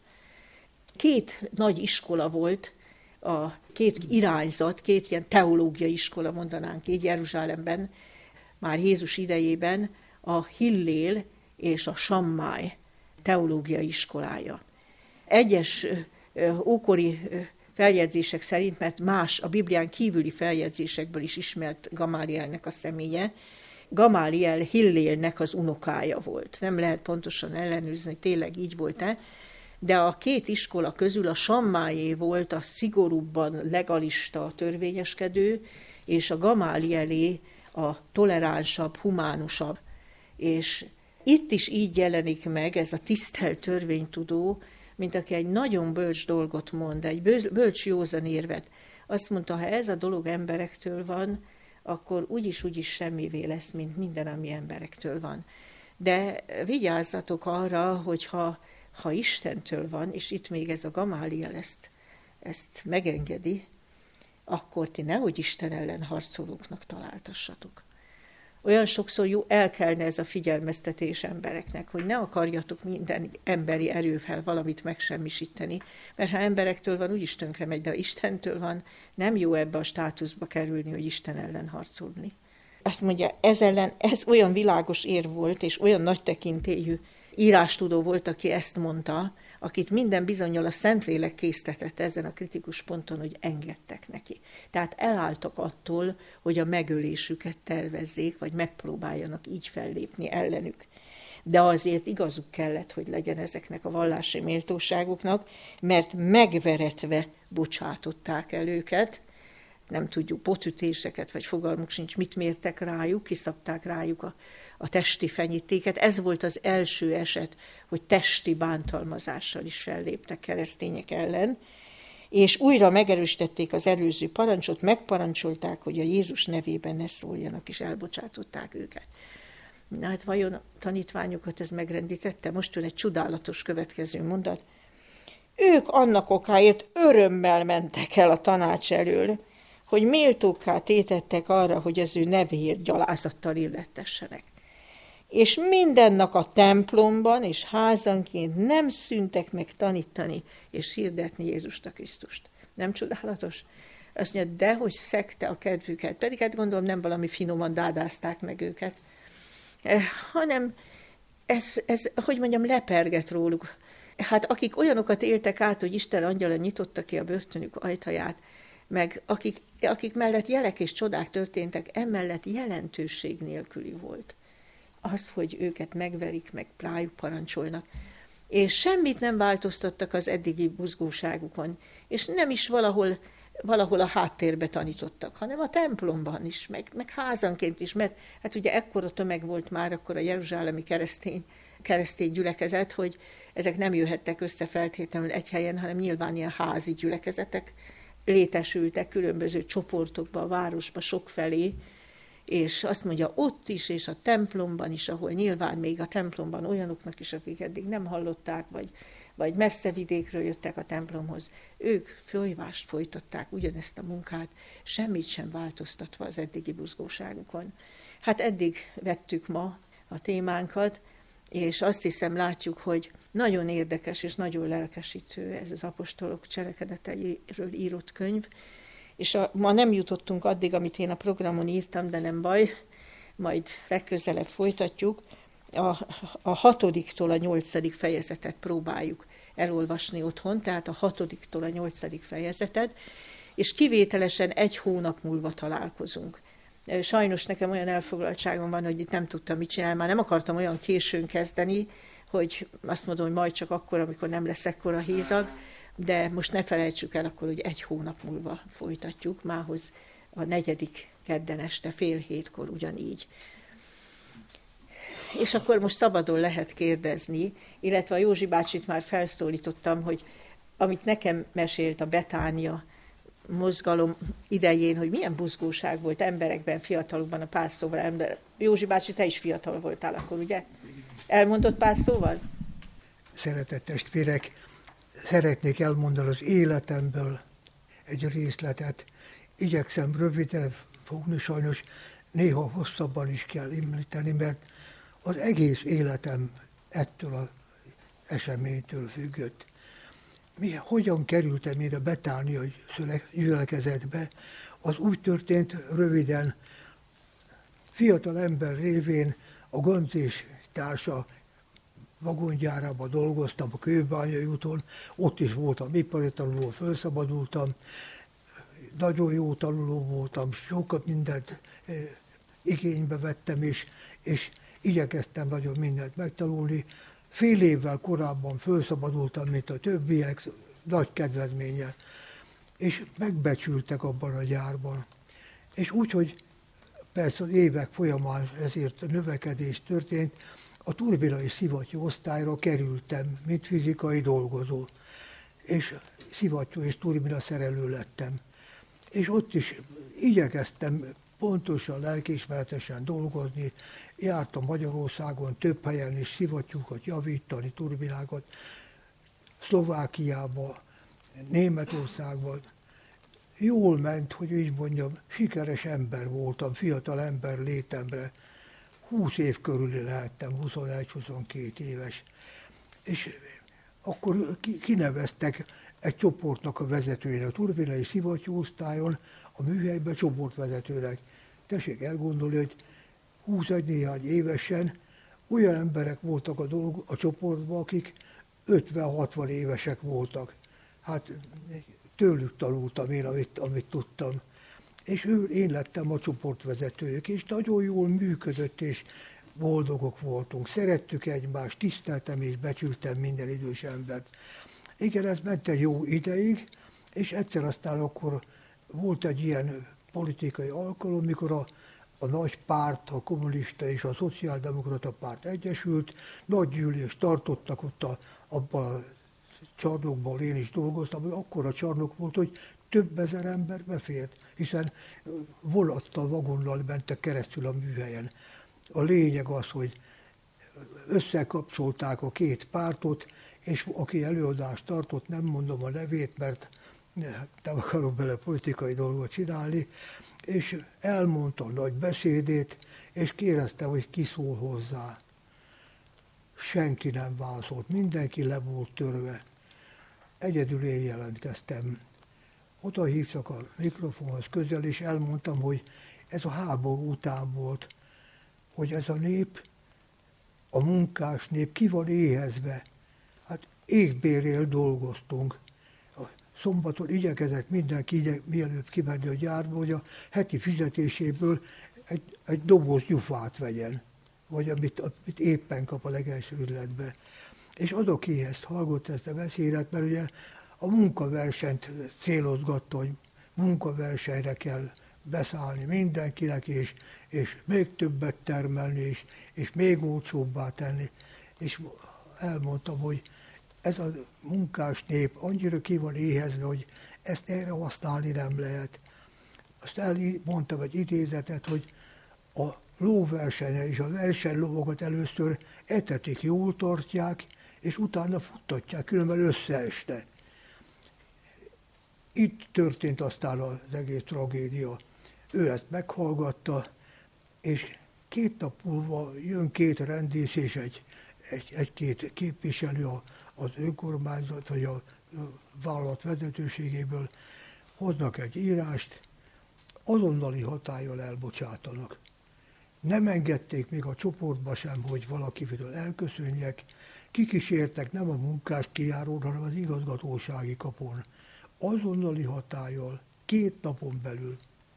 Két nagy iskola volt, a két irányzat, két ilyen teológiai iskola, mondanánk így Jeruzsálemben, már Jézus idejében a Hillél és a Sammáj teológiai iskolája. Egyes ókori feljegyzések szerint, mert más a Biblián kívüli feljegyzésekből is ismert Gamálielnek a személye, Gamáliel Hillélnek az unokája volt. Nem lehet pontosan ellenőrizni, hogy tényleg így volt-e, de a két iskola közül a Sammájé volt a szigorúbban legalista törvényeskedő, és a Gamálielé a toleránsabb, humánusabb. És itt is így jelenik meg ez a tisztelt törvénytudó, mint aki egy nagyon bölcs dolgot mond, egy bölcs józan érvet. Azt mondta, ha ez a dolog emberektől van, akkor úgyis, úgyis semmivé lesz, mint minden, ami emberektől van. De vigyázzatok arra, hogyha ha Istentől van, és itt még ez a Gamáliel ezt, ezt megengedi, akkor ti nehogy Isten ellen harcolóknak találtassatok. Olyan sokszor jó, elkelne ez a figyelmeztetés embereknek, hogy ne akarjatok minden emberi erővel valamit megsemmisíteni, mert ha emberektől van, úgyis tönkre megy, de ha Istentől van, nem jó ebbe a státuszba kerülni, hogy Isten ellen harcolni. Azt mondja, ez ellen, ez olyan világos érv volt, és olyan nagy tekintélyű írástudó volt, aki ezt mondta, akit minden bizonnyal a Szentlélek késztetett ezen a kritikus ponton, hogy engedtek neki. Tehát elálltak attól, hogy a megölésüket tervezzék, vagy megpróbáljanak így fellépni ellenük. De azért igazuk kellett, hogy legyen ezeknek a vallási méltóságoknak, mert megveretve bocsátották el őket, nem tudjuk, potütéseket, vagy fogalmuk sincs, mit mértek rájuk, kiszabták rájuk a, a testi fenyítéket. Ez volt az első eset, hogy testi bántalmazással is felléptek keresztények ellen, és újra megerősítették az előző parancsot, megparancsolták, hogy a Jézus nevében ne szóljanak, és elbocsátották őket. Na hát vajon a tanítványokat ez megrendítette? Most jön egy csodálatos következő mondat. Ők annak okáért örömmel mentek el a tanács elől, hogy méltókká tétettek arra, hogy az ő nevéért gyalázattal illettessenek. És mindennap a templomban és házanként nem szűntek meg tanítani és hirdetni Jézust a Krisztust. Nem csodálatos? Azt mondja, dehogy szegte a kedvüket, pedig hát gondolom nem valami finoman dádázták meg őket, eh, hanem ez, ez, hogy mondjam, leperget róluk. Hát akik olyanokat éltek át, hogy Isten angyala nyitotta ki a börtönük ajtaját, meg akik, akik mellett jelek és csodák történtek, emellett jelentőség nélküli volt. Az, hogy őket megverik, meg rájuk parancsolnak. És semmit nem változtattak az eddigi buzgóságukon, és nem is valahol, valahol a háttérbe tanítottak, hanem a templomban is, meg, meg házanként is, mert hát ugye ekkora tömeg volt már akkor a jeruzsálemi keresztény, keresztény gyülekezet, hogy ezek nem jöhettek össze feltétlenül egy helyen, hanem nyilván ilyen házi gyülekezetek létesültek különböző csoportokba, a városba, sokfelé, és azt mondja, ott is, és a templomban is, ahol nyilván még a templomban olyanoknak is, akik eddig nem hallották, vagy, vagy messze vidékről jöttek a templomhoz, ők folyvást folytatták ugyanezt a munkát, semmit sem változtatva az eddigi buzgóságukon. Hát eddig vettük ma a témánkat, és azt hiszem, látjuk, hogy nagyon érdekes és nagyon lelkesítő ez az apostolok cselekedeteiről írott könyv, és a, ma nem jutottunk addig, amit én a programon írtam, de nem baj, majd legközelebb folytatjuk. A, a hatodiktól a nyolcadik fejezetet próbáljuk elolvasni otthon, tehát a hatodiktól a nyolcadik fejezetet, és kivételesen egy hónap múlva találkozunk. Sajnos nekem olyan elfoglaltságom van, hogy itt nem tudtam mit csinálni, már nem akartam olyan későn kezdeni, hogy azt mondom, hogy majd csak akkor, amikor nem lesz ekkora hézag, de most ne felejtsük el akkor, hogy egy hónap múlva folytatjuk, mához a negyedik kedden este fél hétkor ugyanígy. És akkor most szabadon lehet kérdezni, illetve a Józsi bácsit már felszólítottam, hogy amit nekem mesélt a Betánia mozgalom idején, hogy milyen buzgóság volt emberekben, fiatalokban a pár szóval ember. Józsi bácsi, te is fiatal voltál akkor, ugye? Elmondott pár szóval? Szeretett testvérek, szeretnék elmondani az életemből egy részletet. Igyekszem röviden fogni, sajnos néha hosszabban is kell említeni, mert az egész életem ettől az eseménytől függött. Mi, hogyan kerültem én a betániai gyülekezetbe? Az úgy történt, röviden, fiatal ember révén a Gonzés társa vagongyárában dolgoztam a Kőbányai úton, ott is voltam ipari tanuló, felszabadultam, nagyon jó tanuló voltam, sokat mindent e, igénybe vettem, és, és igyekeztem nagyon mindent megtanulni. Fél évvel korábban felszabadultam, mint a többiek, nagy kedvezménnyel, és megbecsültek abban a gyárban. És úgy, hogy persze az évek folyamán ezért a növekedés történt, a turbina és szivattyú osztályra kerültem, mint fizikai dolgozó, és szivattyú és turbina szerelő lettem. És ott is igyekeztem pontosan, lelkiismeretesen dolgozni, jártam Magyarországon több helyen is szivattyúkat javítani, turbinákat, Szlovákiában, Németországban. Jól ment, hogy így mondjam, sikeres ember voltam, fiatal ember létemre. húsz év körül lehettem, huszonegy-huszonkét éves. És akkor kineveztek egy csoportnak a vezetőjén, a turbinai szivattyú osztályon, a műhelyben csoportvezetőnek. tessék elgondolni, hogy húsz néhány évesen olyan emberek voltak a, dolg, a csoportban, akik ötven-hatvan évesek voltak. Hát tőlük tanultam én, amit, amit tudtam. És ő, én lettem a csoportvezetőjük, és nagyon jól működött, és boldogok voltunk. Szerettük egymást, tiszteltem és becsültem minden idős embert. Igen, ez ment egy jó ideig, és egyszer aztán akkor volt egy ilyen politikai alkalom, mikor a, a nagy párt, a kommunista és a szociáldemokrata párt egyesült, nagy gyűlést tartottak ott a, abban a csarnokban, én is dolgoztam, hogy akkor a csarnok volt, hogy több ezer ember befért, hiszen vonattal, vagonnal mentek keresztül a műhelyen. A lényeg az, hogy összekapcsolták a két pártot, és aki előadást tartott, nem mondom a nevét, mert nem akarok bele politikai dolgot csinálni, és elmondta a nagy beszédét, és kérdezte, hogy ki szól hozzá. Senki nem válaszolt, mindenki le volt törve. Egyedül én jelentkeztem. Oda hívtak a mikrofonhoz közel, és elmondtam, hogy ez a háború után volt, hogy ez a nép, a munkás nép ki van éhezve. Hát égbérrel dolgoztunk. A szombaton igyekezett mindenki igye, mielőbb kimenni a gyárba, hogy a heti fizetéséből egy, egy doboz gyufát vegyen, vagy amit, amit éppen kap a legelső üzletbe. És az, aki ezt hallgott, ezt a beszédet, mert ugye a munkaversenyt célozgatta, hogy munkaversenyre kell beszállni mindenkinek, és, és még többet termelni, és, és még olcsóbbá tenni. És elmondtam, hogy ez a munkás nép annyira ki van éhezve, hogy ezt erre használni nem lehet. Azt elmondtam egy idézetet, hogy a lóversenyen és a versenylovakat először etetik, jól tartják, és utána futtatják, különben összeesne. Itt történt aztán az egész tragédia. Ő ezt meghallgatta, és két nap múlva jön két rendész és egy, egy, egy-két képviselő az önkormányzat vagy a vállalat vezetőségéből, hoznak egy írást, azonnali hatállyal elbocsátanak. Nem engedték még a csoportba sem, hogy valakitől elköszönjek, kikísértek nem a munkás kijáróra, hanem az igazgatósági kapon. Azonnali hatállyal, két napon belül.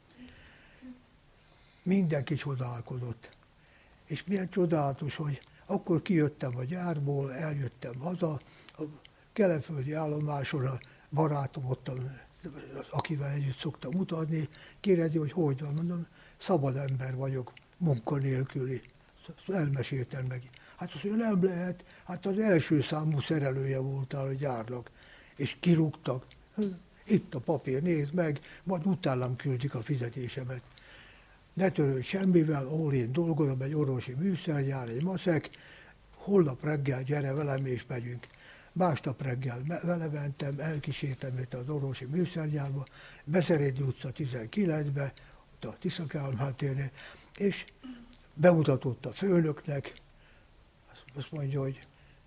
Mindenki csodálkodott. És milyen csodálatos, hogy akkor kijöttem a gyárból, eljöttem haza, a kelenföldi állomáson a barátom ott, akivel együtt szoktam mutatni, kérdezi, hogy hogy van, mondom, szabad ember vagyok, munkanélküli. Elmeséltem neki. Hát azt mondja, nem lehet, hát az első számú szerelője voltál a gyárnak, és kirúgtak. Itt a papír, nézd meg, majd utánam küldik a fizetésemet. Ne törődj semmivel, ahol én dolgozom, egy orvosi műszergyár, egy maszek, holnap reggel gyere velem és megyünk. Másnap reggel vele mentem, elkísértem őt az orvosi műszergyárba, Beszerédi utca tizenkilencbe, ott a Tisza-Kálmán térnél, és bemutatott a főnöknek, azt mondja, hogy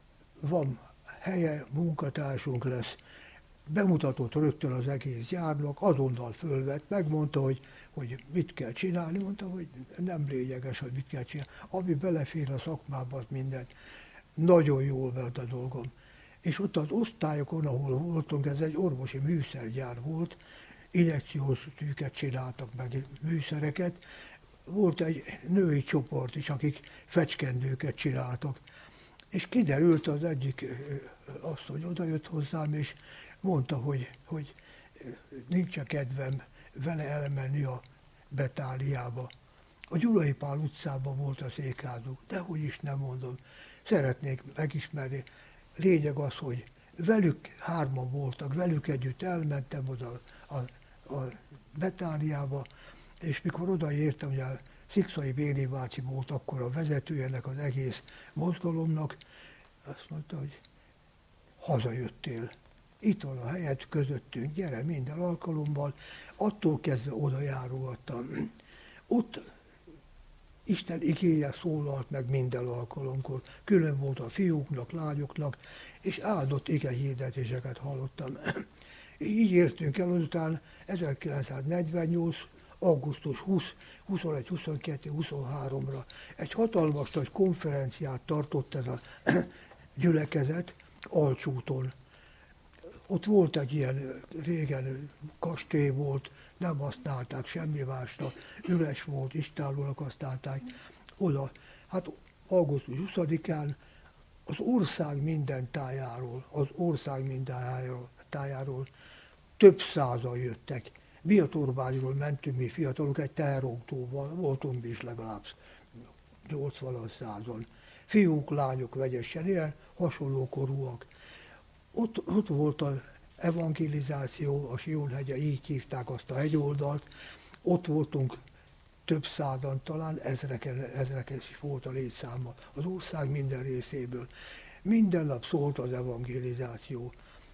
van helye, munkatársunk lesz, bemutatott rögtön az egész gyárnak, azonnal fölvett, megmondta, hogy, hogy mit kell csinálni, mondta, hogy nem lényeges, hogy mit kell csinálni. Ami belefér a szakmába, az minden. Nagyon jól ment a dolgom. És ott az osztályokon, ahol voltunk, ez egy orvosi műszergyár volt, injekciós tűket csináltak meg, műszereket. Volt egy női csoport is, akik fecskendőket csináltak. És kiderült az egyik asszony, odajött hozzám, és mondta, hogy, hogy nincs kedvem vele elmenni a Betáliába. A Gyulai Pál utcában volt a székházuk, de hogy is nem mondom, szeretnék megismerni. Lényeg az, hogy velük hárman voltak, velük együtt elmentem oda a, a Betáliába, és mikor odaértem, hogy a Szikszai Béni bácsi volt akkor a vezetőjének az egész mozgalomnak, azt mondta, hogy hazajöttél. Itt van a helyed közöttünk, gyere minden alkalommal. Attól kezdve oda járogattam. Ott Isten igéje szólalt meg minden alkalomkor. Külön volt a fiúknak, lányoknak, és áldott ige hirdetéseket hallottam. Így értünk el, azután ezerkilencszáznegyvennyolc augusztus huszadika, huszonegyedike, huszonkettedike, huszonharmadika egy hatalmas nagy konferenciát tartott ez a gyülekezet Alcsúton. Ott volt egy ilyen, régen kastély volt, nem használták semmi másra, üres volt, istállónak használták. Oda, hát augusztus huszadikán az ország minden tájáról, az ország minden tájáról több százan jöttek. Biatorbányról mentünk mi fiatalok egy teherautóval, voltunk is legalább nyolcvan százan. Fiúk, lányok vegyesen, ilyen hasonló korúak. Ott, ott volt az evangelizáció, a Sionhegye, így hívták azt a hegyoldalt. Ott voltunk több százan, talán ezreken, ezreken is volt a létszáma az ország minden részéből. Minden nap szólt az evangelizáció.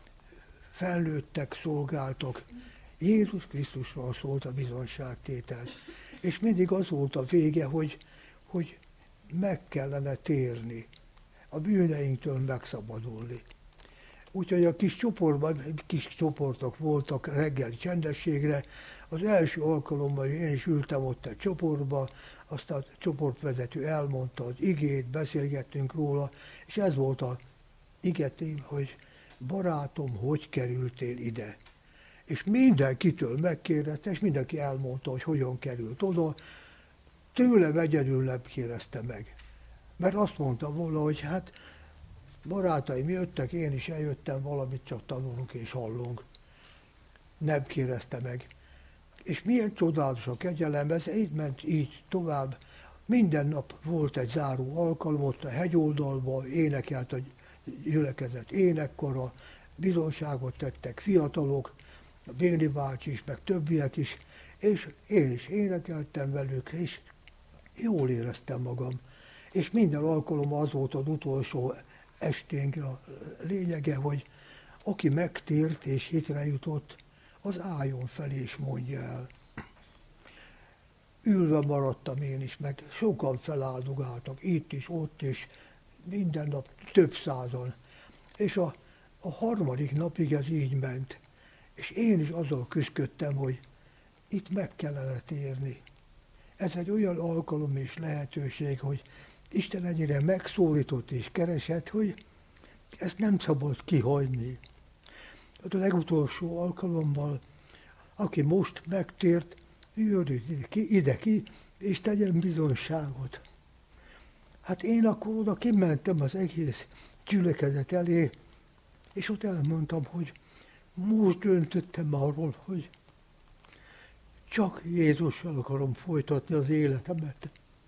Felnőttek, szolgáltak. Jézus Krisztusról szólt a bizonságtétel. És mindig az volt a vége, hogy, hogy meg kellene térni, a bűneinktől megszabadulni. Úgyhogy a kis csoportban, kis csoportok voltak reggeli csendességre. Az első alkalommal én is ültem ott egy csoportba, aztán a csoportvezető elmondta az igét, beszélgettünk róla, és ez volt az igetém, hogy barátom, hogy kerültél ide? És mindenkitől megkérdezte, és mindenki elmondta, hogy hogyan került oda. Tőlem egyedül nem kérdezte meg. Mert azt mondta volna, hogy hát barátaim jöttek, én is eljöttem, valamit csak tanulunk és hallunk. Nem kérdezte meg. És milyen csodálatos a kegyelem, ez így ment így tovább. Minden nap volt egy záró alkalom, ott a hegyoldalban énekelt a gyülekezet énekkora, bizonságot tettek fiatalok, a Béni bácsi is, meg többiek is, és én is énekeltem velük, és jól éreztem magam. És minden alkalommal az volt az utolsó esténk a lényege, hogy aki megtért és hitre jutott, az álljon fel és mondja el. Ülve maradtam én is, meg sokan feláldogáltak, itt is, ott is, minden nap több százan. És a, a harmadik napig ez így ment. És én is azzal küzdöttem, hogy itt meg kellene térni. Ez egy olyan alkalom és lehetőség, hogy Isten ennyire megszólított és keresett, hogy ezt nem szabad kihagyni. A legutolsó alkalommal, aki most megtért, jöjjön ki, ide ki, és tegyen bizonyságot. Hát én akkor oda kimentem az egész gyülekezet elé, és ott elmondtam, hogy most döntöttem arról, hogy csak Jézussal akarom folytatni az életemet.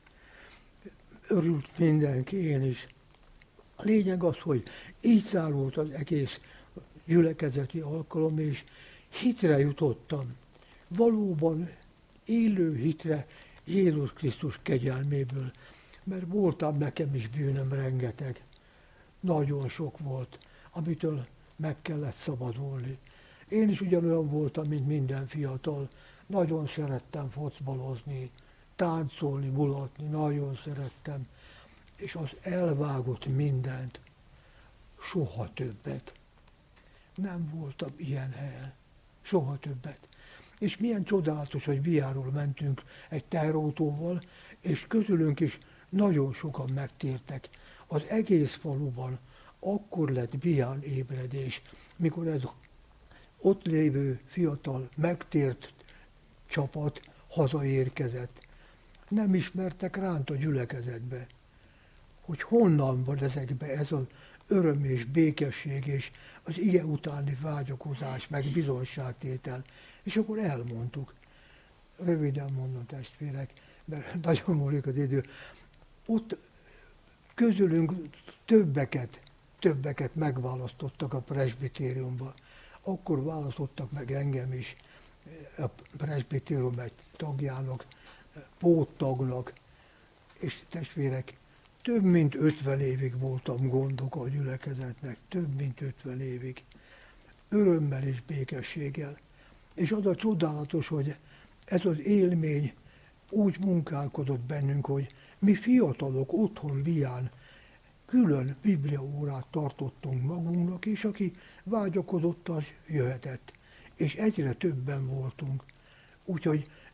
Örült mindenki, én is. A lényeg az, hogy így zárult az egész gyülekezeti alkalom, és hitre jutottam. Valóban élő hitre Jézus Krisztus kegyelméből, mert voltam nekem is bűnöm rengeteg. Nagyon sok volt, amitől meg kellett szabadulni. Én is ugyanolyan voltam, mint minden fiatal. Nagyon szerettem focbalozni, táncolni, mulatni, nagyon szerettem. És az elvágott mindent. Soha többet. Nem voltam ilyen helyen. Soha többet. És milyen csodálatos, hogy Biáról mentünk egy teherautóval, és közülünk is nagyon sokan megtértek. Az egész faluban akkor lett Bián ébredés, mikor ez ott lévő fiatal megtért csapat hazaérkezett. Nem ismertek ránt a gyülekezetbe, hogy honnan van ezekbe ez az öröm és békesség és az ige utáni vágyakozás, meg bizonságtétel. És akkor elmondtuk. Röviden mondom, testvérek, mert nagyon múlik az idő. Ott közülünk többeket, többeket megválasztottak a presbitériumba. Akkor választottak meg engem is a presbitérium egy tagjának, póttagnak, és testvérek, több mint ötven évig voltam gondok a gyülekezetnek, több mint ötven évig. Örömmel és békességgel. És az a csodálatos, hogy ez az élmény úgy munkálkodott bennünk, hogy mi fiatalok otthon Bián külön bibliaórát tartottunk magunknak, és aki vágyakozott, az jöhetett. És egyre többen voltunk. Úgyhogy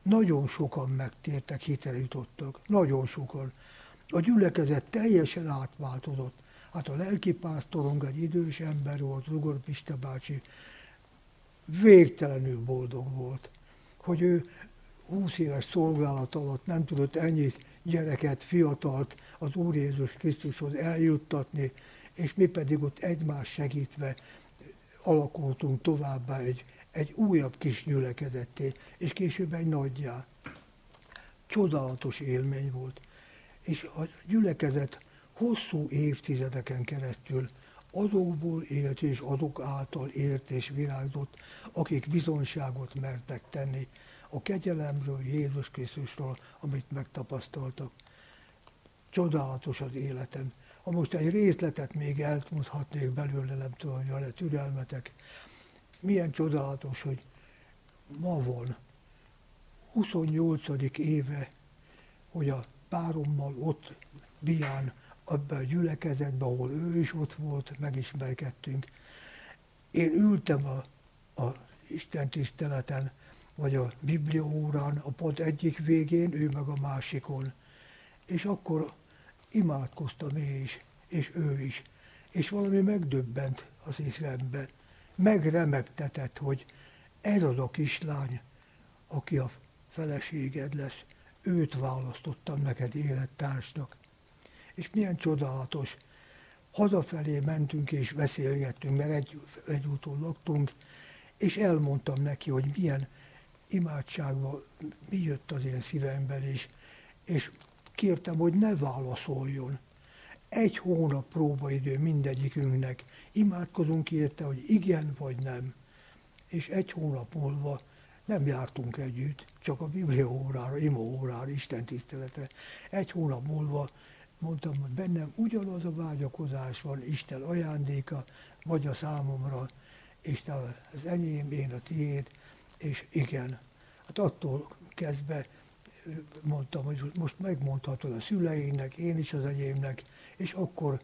Nagyon sokan megtértek, hitre jutottak, nagyon sokan. A gyülekezet teljesen átváltozott. Hát a lelkipásztorunk egy idős ember volt, Zugor Pista bácsi, végtelenül boldog volt, hogy ő húsz éves szolgálat alatt nem tudott ennyi gyereket, fiatalt az Úr Jézus Krisztushoz eljuttatni, és mi pedig ott egymást segítve alakultunk továbbá egy, egy újabb kis gyülekezetté, és később egy nagyjá. Csodálatos élmény volt. És a gyülekezet hosszú évtizedeken keresztül azokból élt és azok által élt és virágzott, akik bizonyságot mertek tenni a kegyelemről, Jézus Krisztusról, amit megtapasztaltak. Csodálatos az életem. Ha most egy részletet még elmondhatnék belőle, nem tudom, hogy van-e türelmetek. Milyen csodálatos, hogy ma van huszonnyolcadik éve, hogy a párommal ott Bián, abban a gyülekezetben, ahol ő is ott volt, megismerkedtünk. Én ültem a, a Isten tiszteleten, vagy a bibliaórán, a pad egyik végén, ő meg a másikon. És akkor imádkoztam én is, és ő is. És valami megdöbbent az észremben. Megremegtetett, hogy ez az a kislány, aki a feleséged lesz. Őt választottam neked élettársnak. És milyen csodálatos. Hazafelé mentünk és beszélgettünk, mert egy, egy úton laktunk, és elmondtam neki, hogy milyen imádságban mi jött az én szívemben is, és kértem, hogy ne válaszoljon. Egy hónap próbaidő mindegyikünknek. Imádkozunk érte, hogy igen vagy nem. És egy hónap múlva nem jártunk együtt, csak a Biblia órára, ima órára, Isten tiszteletre. Egy hónap múlva mondtam, hogy bennem ugyanaz a vágyakozás van, Isten ajándéka, vagy a számomra, és te az enyém, én a tiéd, és igen. Hát attól kezdve mondtam, hogy most megmondhatod a szüleinek, én is az enyémnek, és akkor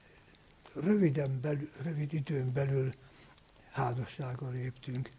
röviden belül, rövid időn belül házasságra léptünk.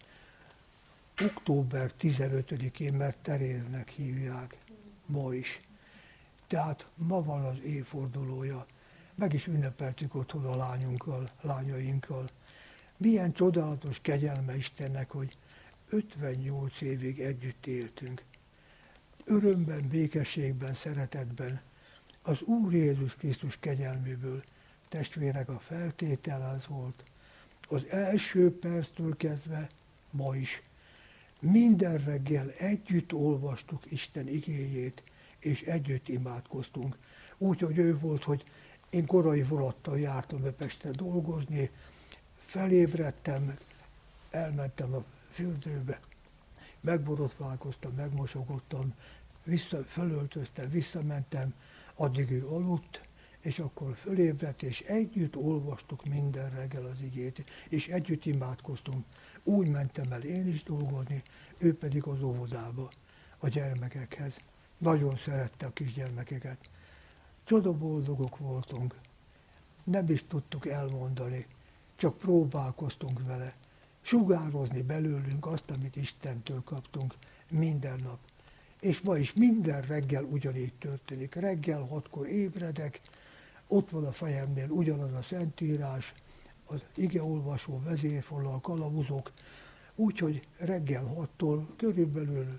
október tizenötödikén, mert Teréznek hívják, ma is. Tehát ma van az évfordulója. Meg is ünnepeltük otthon a lányunkkal, lányainkkal. Milyen csodálatos kegyelme Istennek, hogy ötvennyolc évig együtt éltünk. Örömben, békességben, szeretetben, az Úr Jézus Krisztus kegyelméből. Testvérek, a feltétel az volt, az első perctől kezdve ma is. Minden reggel együtt olvastuk Isten igéjét, és együtt imádkoztunk. Úgy, hogy ő volt, hogy én korai vonattal jártam be Pestre dolgozni, felébredtem, elmentem a fürdőbe, megborotválkoztam, megmosogodtam, vissza, fölöltöztem, visszamentem, addig ő aludt, és akkor fölébredt, és együtt olvastuk minden reggel az igét, és együtt imádkoztunk. Úgy mentem el én is dolgozni, ő pedig az óvodába, a gyermekekhez. Nagyon szerette a kisgyermekeket. Csoda boldogok voltunk. Nem is tudtuk elmondani, csak próbálkoztunk vele. Sugározni belőlünk azt, amit Istentől kaptunk minden nap. És ma is minden reggel ugyanígy történik. Reggel hatkor ébredek, ott van a fejemnél ugyanaz a szentírás, az igeolvasó vezérfollal kalauzok, úgyhogy reggel hattól körülbelül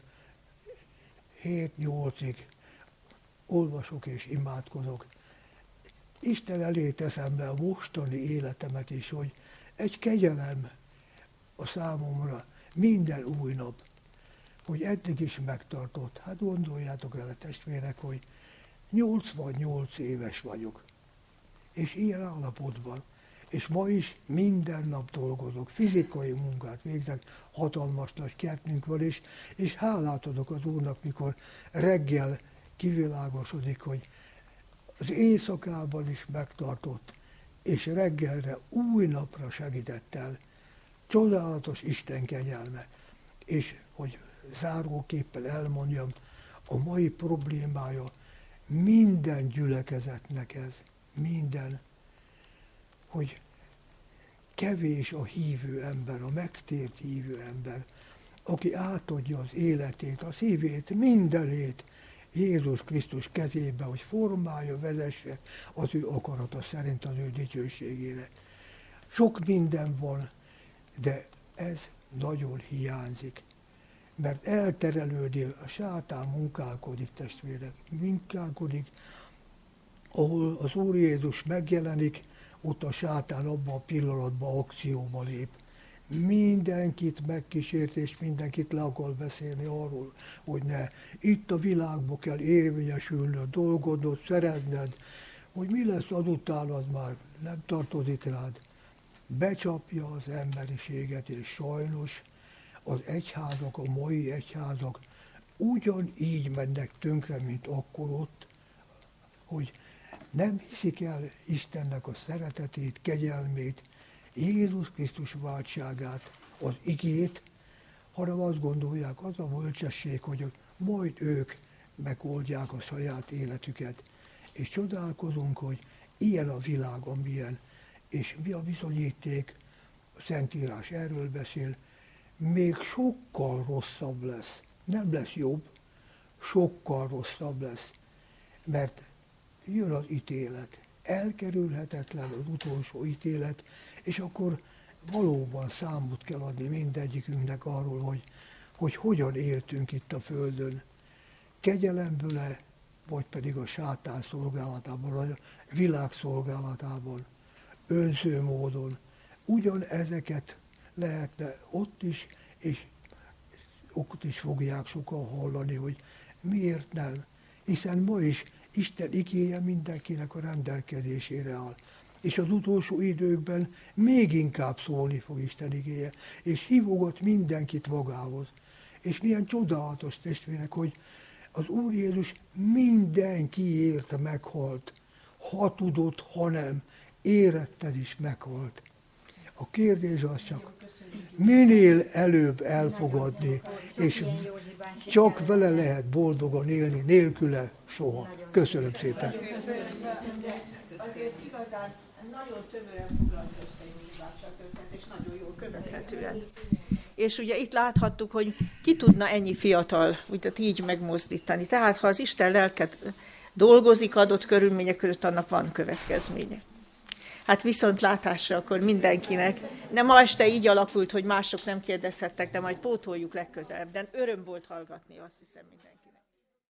hét-nyolcig olvasok és imádkozok. Isten elé teszem le a mostani életemet is, hogy egy kegyelem a számomra minden új nap, hogy eddig is megtartott. Hát gondoljátok el, testvérek, hogy nyolcvannyolc éves vagyok, és ilyen állapotban, és ma is minden nap dolgozok, fizikai munkát végzek, hatalmas nagy kertünk van, és, és hálát adok az Úrnak, mikor reggel kivilágosodik, hogy az éjszakában is megtartott, és reggelre új napra segített el. Csodálatos Isten kegyelme. És hogy záróképpen elmondjam, a mai problémája minden gyülekezetnek ez, minden, hogy kevés a hívő ember, a megtért hívő ember, aki átadja az életét, a szívét, mindenét Jézus Krisztus kezébe, hogy formálja, vezesse az ő akarata szerint az ő dicsőségére. Sok minden van, de ez nagyon hiányzik. Mert elterelődik, a sátán munkálkodik, testvérek, munkálkodik, ahol az Úr Jézus megjelenik, ott a sátán abban a pillanatban akcióba lép. Mindenkit megkísért, és mindenkit le akar beszélni arról, hogy ne. Itt a világban kell érvényesülnöd, dolgodnod, szeretned, hogy mi lesz azután, az már nem tartozik rád. Becsapja az emberiséget, és sajnos az egyházak, a mai egyházak ugyanígy mennek tönkre, mint akkor ott, hogy nem hiszik el Istennek a szeretetét, kegyelmét, Jézus Krisztus váltságát, az igét, hanem azt gondolják, az a bölcsesség, hogy majd ők megoldják a saját életüket. És csodálkozunk, hogy ilyen a világ, amilyen, és mi a bizonyíték, a Szentírás erről beszél, még sokkal rosszabb lesz. Nem lesz jobb, sokkal rosszabb lesz, mert jön az ítélet. Elkerülhetetlen az utolsó ítélet, és akkor valóban számot kell adni mindegyikünknek arról, hogy, hogy hogyan éltünk itt a Földön. Kegyelemből-e, vagy pedig a sátán szolgálatában, a világ szolgálatában, önző módon. Ugyan ezeket lehetne ott is, és ott is fogják sokan hallani, hogy miért nem. Hiszen ma is Isten igéje mindenkinek a rendelkezésére áll. És az utolsó időkben még inkább szólni fog Isten igéje, és hívogat mindenkit magához. És milyen csodálatos, testvérek, hogy az Úr Jézus mindenkiért meghalt. Ha tudott, ha nem, éretted is meghalt. A kérdés az csak, minél előbb elfogadni, és csak vele lehet boldogan élni, nélküle soha. Köszönöm szépen. Azért igazán nagyon tömören foglalt össze Józsi bácsi a történet, és nagyon jól követhetően. És ugye itt láthattuk, hogy ki tudna ennyi fiatal úgy, így megmozdítani. Tehát ha az Isten lelket dolgozik adott körülmények között, annak van következménye. Hát viszontlátásra akkor mindenkinek. Nem ma este így alakult, hogy mások nem kérdezhettek, de majd pótoljuk legközelebb. De öröm volt hallgatni, azt hiszem mindenki.